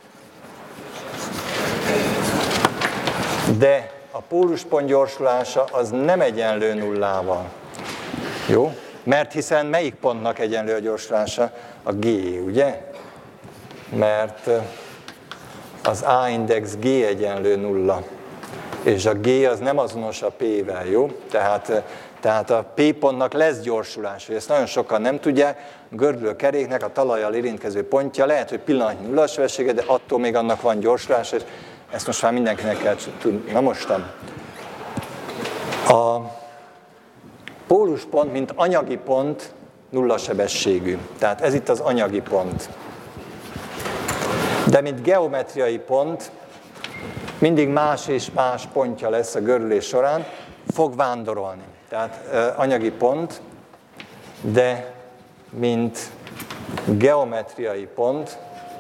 Speaker 1: de a póluspont gyorsulása az nem egyenlő nullával. Jó? Mert hiszen melyik pontnak egyenlő a gyorsulása? A G, ugye? Mert az A-index G egyenlő nulla. És a G az nem azonos a P-vel, jó? Tehát, tehát a P pontnak lesz gyorsulása. Ezt nagyon sokan nem tudják. A gördülő keréknek a talajjal érintkező pontja lehet, hogy pillanatnyi nullasebessége, de attól még annak van gyorsulása, és ezt most már mindenkinek kell tudni. Na mostan. A póluspont, mint anyagi pont, nullasebességű. Tehát ez itt az anyagi pont. De mint geometriai pont, mindig más és más pontja lesz a gördülés során, fog vándorolni. Tehát anyagi pont, de mint geometriai pont,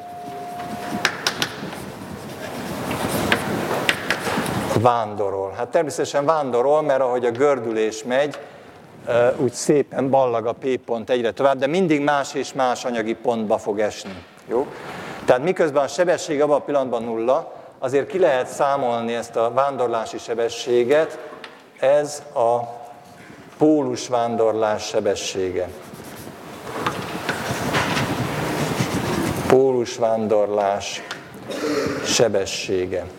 Speaker 1: vándorol. Hát természetesen vándorol, mert ahogy a gördülés megy, úgy szépen ballag a P pont egyre tovább, de mindig más és más anyagi pontba fog esni. Jó? Tehát miközben a sebesség abban a pillanatban nulla, azért ki lehet számolni ezt a vándorlási sebességet, ez a pólusvándorlás sebessége. Pólusvándorlás sebessége.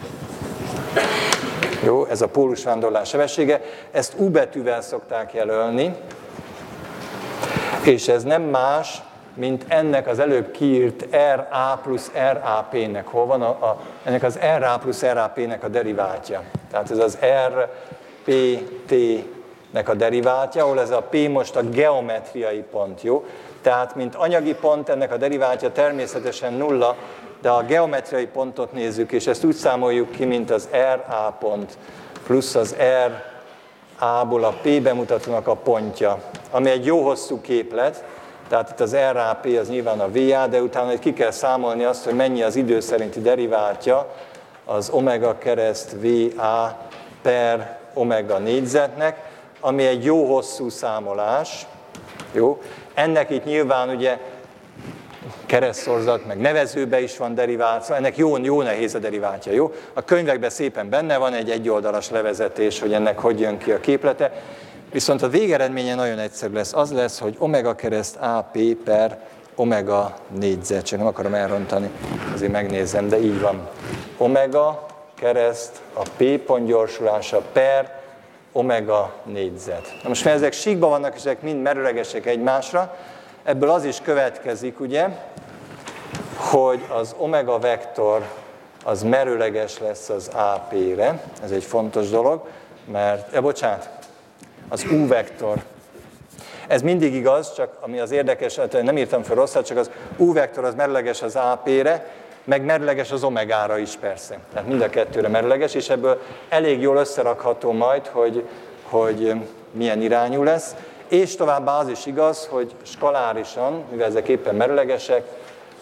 Speaker 1: Jó, ez a pólusvándorlás sebessége, ezt U betűvel szokták jelölni, és ez nem más, mint ennek az előbb kiírt er á plusz er á pé-nek. Hol van? A, a, ennek az er á plusz er á pé-nek a deriváltja. Tehát ez az er pé té-nek a deriváltja, ahol ez a P most a geometriai pont, jó? Tehát, mint anyagi pont, ennek a deriváltja természetesen nulla, de a geometriai pontot nézzük, és ezt úgy számoljuk ki, mint az er á pont plusz az er á-ból a P bemutatónak a pontja, ami egy jó hosszú képlet, tehát itt az er á pé az nyilván a vé á, de utána ki kell számolni azt, hogy mennyi az idő szerinti deriváltja az omega kereszt vé á per omega négyzetnek, ami egy jó hosszú számolás. Jó? Ennek itt nyilván ugye keresztszorzat, meg nevezőbe is van deriváció, ennek jó, jó nehéz a deriváltja, jó? A könyvekben szépen benne van egy egyoldalas levezetés, hogy ennek hogy jön ki a képlete, viszont a végeredménye nagyon egyszerű lesz, az lesz, hogy omega kereszt á pé per omega négyzet, csak nem akarom elrontani, azért megnézem, de így van. Omega kereszt a P pont gyorsulása per omega négyzet. Na most mert ezek síkban vannak, és ezek mind merőlegesek egymásra, ebből az is következik, ugye, hogy az omega vektor az merőleges lesz az á pé-re, ez egy fontos dolog, mert, ja, bocsánat, az U vektor. Ez mindig igaz, csak ami az érdekes, nem írtam fel rosszat, csak az U vektor az merőleges az á pé-re, meg merőleges az omegára is persze. Tehát mind a kettőre merőleges, és ebből elég jól összerakható majd, hogy, hogy milyen irányú lesz. És továbbá az is igaz, hogy skalárisan, mivel ezek éppen merőlegesek,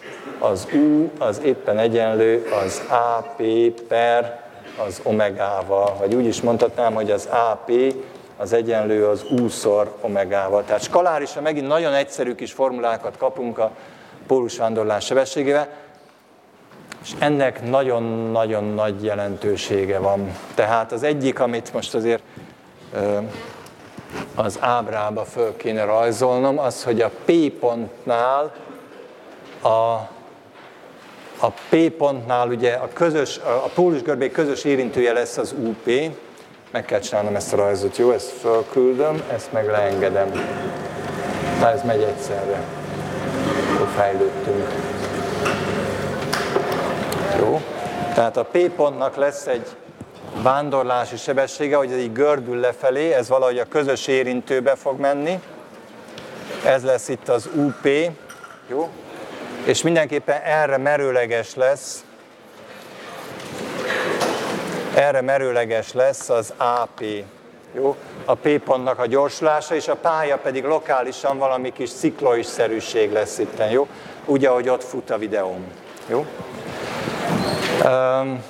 Speaker 1: az U az éppen egyenlő az á pé per az omegával, vagy úgy is mondhatnám, hogy az á pé az egyenlő az U-szor omegával. Tehát skalárisan megint nagyon egyszerű kis formulákat kapunk a pólusvándorlás sebességével, és ennek nagyon-nagyon nagy jelentősége van. Tehát az egyik, amit most azért az ábrába föl kéne rajzolnom, az, hogy a P pontnál, a, a P pontnál ugye a, közös, a pólusgörbék közös érintője lesz az u pé, meg kell csinálnom ezt a rajzot, jó? Ezt fölküldöm, ezt meg leengedem. Tehát ez megy egyszerre. Akkor fejlődtünk. Jó? Tehát a P pontnak lesz egy vándorlási sebessége, hogy ez így gördül lefelé, ez valahogy a közös érintőbe fog menni. Ez lesz itt az u pé, jó? És mindenképpen erre merőleges lesz, erre merőleges lesz az á pé, jó? A P pontnak a gyorsulása, és a pálya pedig lokálisan valami kis cikloid-szerűség lesz itten, jó? Úgy, ahogy ott fut a videóm, jó? Um,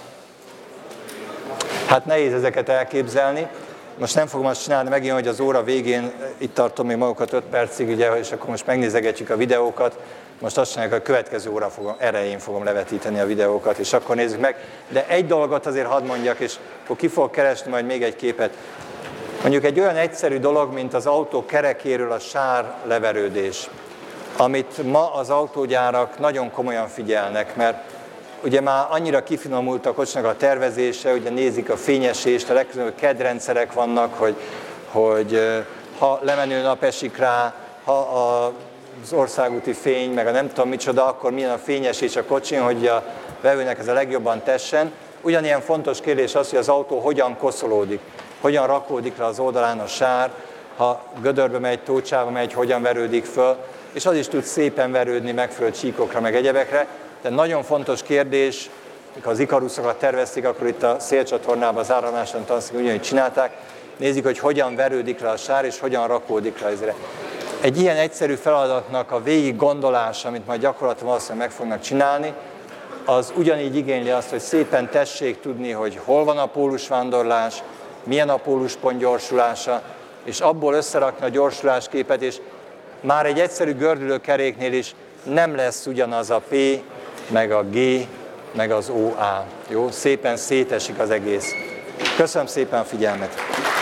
Speaker 1: Hát nehéz ezeket elképzelni. Most nem fogom azt csinálni megint, hogy az óra végén itt tartom még magukat öt percig, ugye, és akkor most megnézegetjük a videókat. Most azt csináljuk, hogy a következő óra fogom, erején fogom levetíteni a videókat, és akkor nézzük meg. De egy dolgot azért hadd mondjak, és akkor ki fogok keresni majd még egy képet. Mondjuk egy olyan egyszerű dolog, mint az autó kerekéről a sár leverődés, amit ma az autógyárak nagyon komolyan figyelnek, mert ugye már annyira kifinomult a kocsinak a tervezése, ugye nézik a fényesést, a legkülönbözőbb kedrendszerek vannak, hogy, hogy ha lemenő nap esik rá, ha az országúti fény, meg a nem tudom micsoda, akkor milyen a fényesés a kocsin, hogy a vevőnek ez a legjobban tessen. Ugyanilyen fontos kérdés az, hogy az autó hogyan koszolódik, hogyan rakódik le az oldalán a sár, ha gödörbe megy, tócsába megy, hogyan verődik föl, és az is tud szépen verődni megfelelő csíkokra, meg egyebekre. De nagyon fontos kérdés, mikor az ikaruszokat tervezték, akkor itt a szélcsatornában, az áramláson tanszék ugyanúgy csinálták, nézik, hogy hogyan verődik le a sár, és hogyan rakódik le ezre. Egy ilyen egyszerű feladatnak a végig gondolása, amit majd gyakorlatilag valószínűleg meg fognak csinálni, az ugyanígy igényli azt, hogy szépen tessék tudni, hogy hol van a pólusvándorlás, milyen a póluspont gyorsulása, és abból összerakni a gyorsulásképet, és már egy egyszerű gördülő keréknél is nem lesz ugyanaz a P, meg a G, meg az o á. Jó? Szépen szétesik az egész. Köszönöm szépen a figyelmet!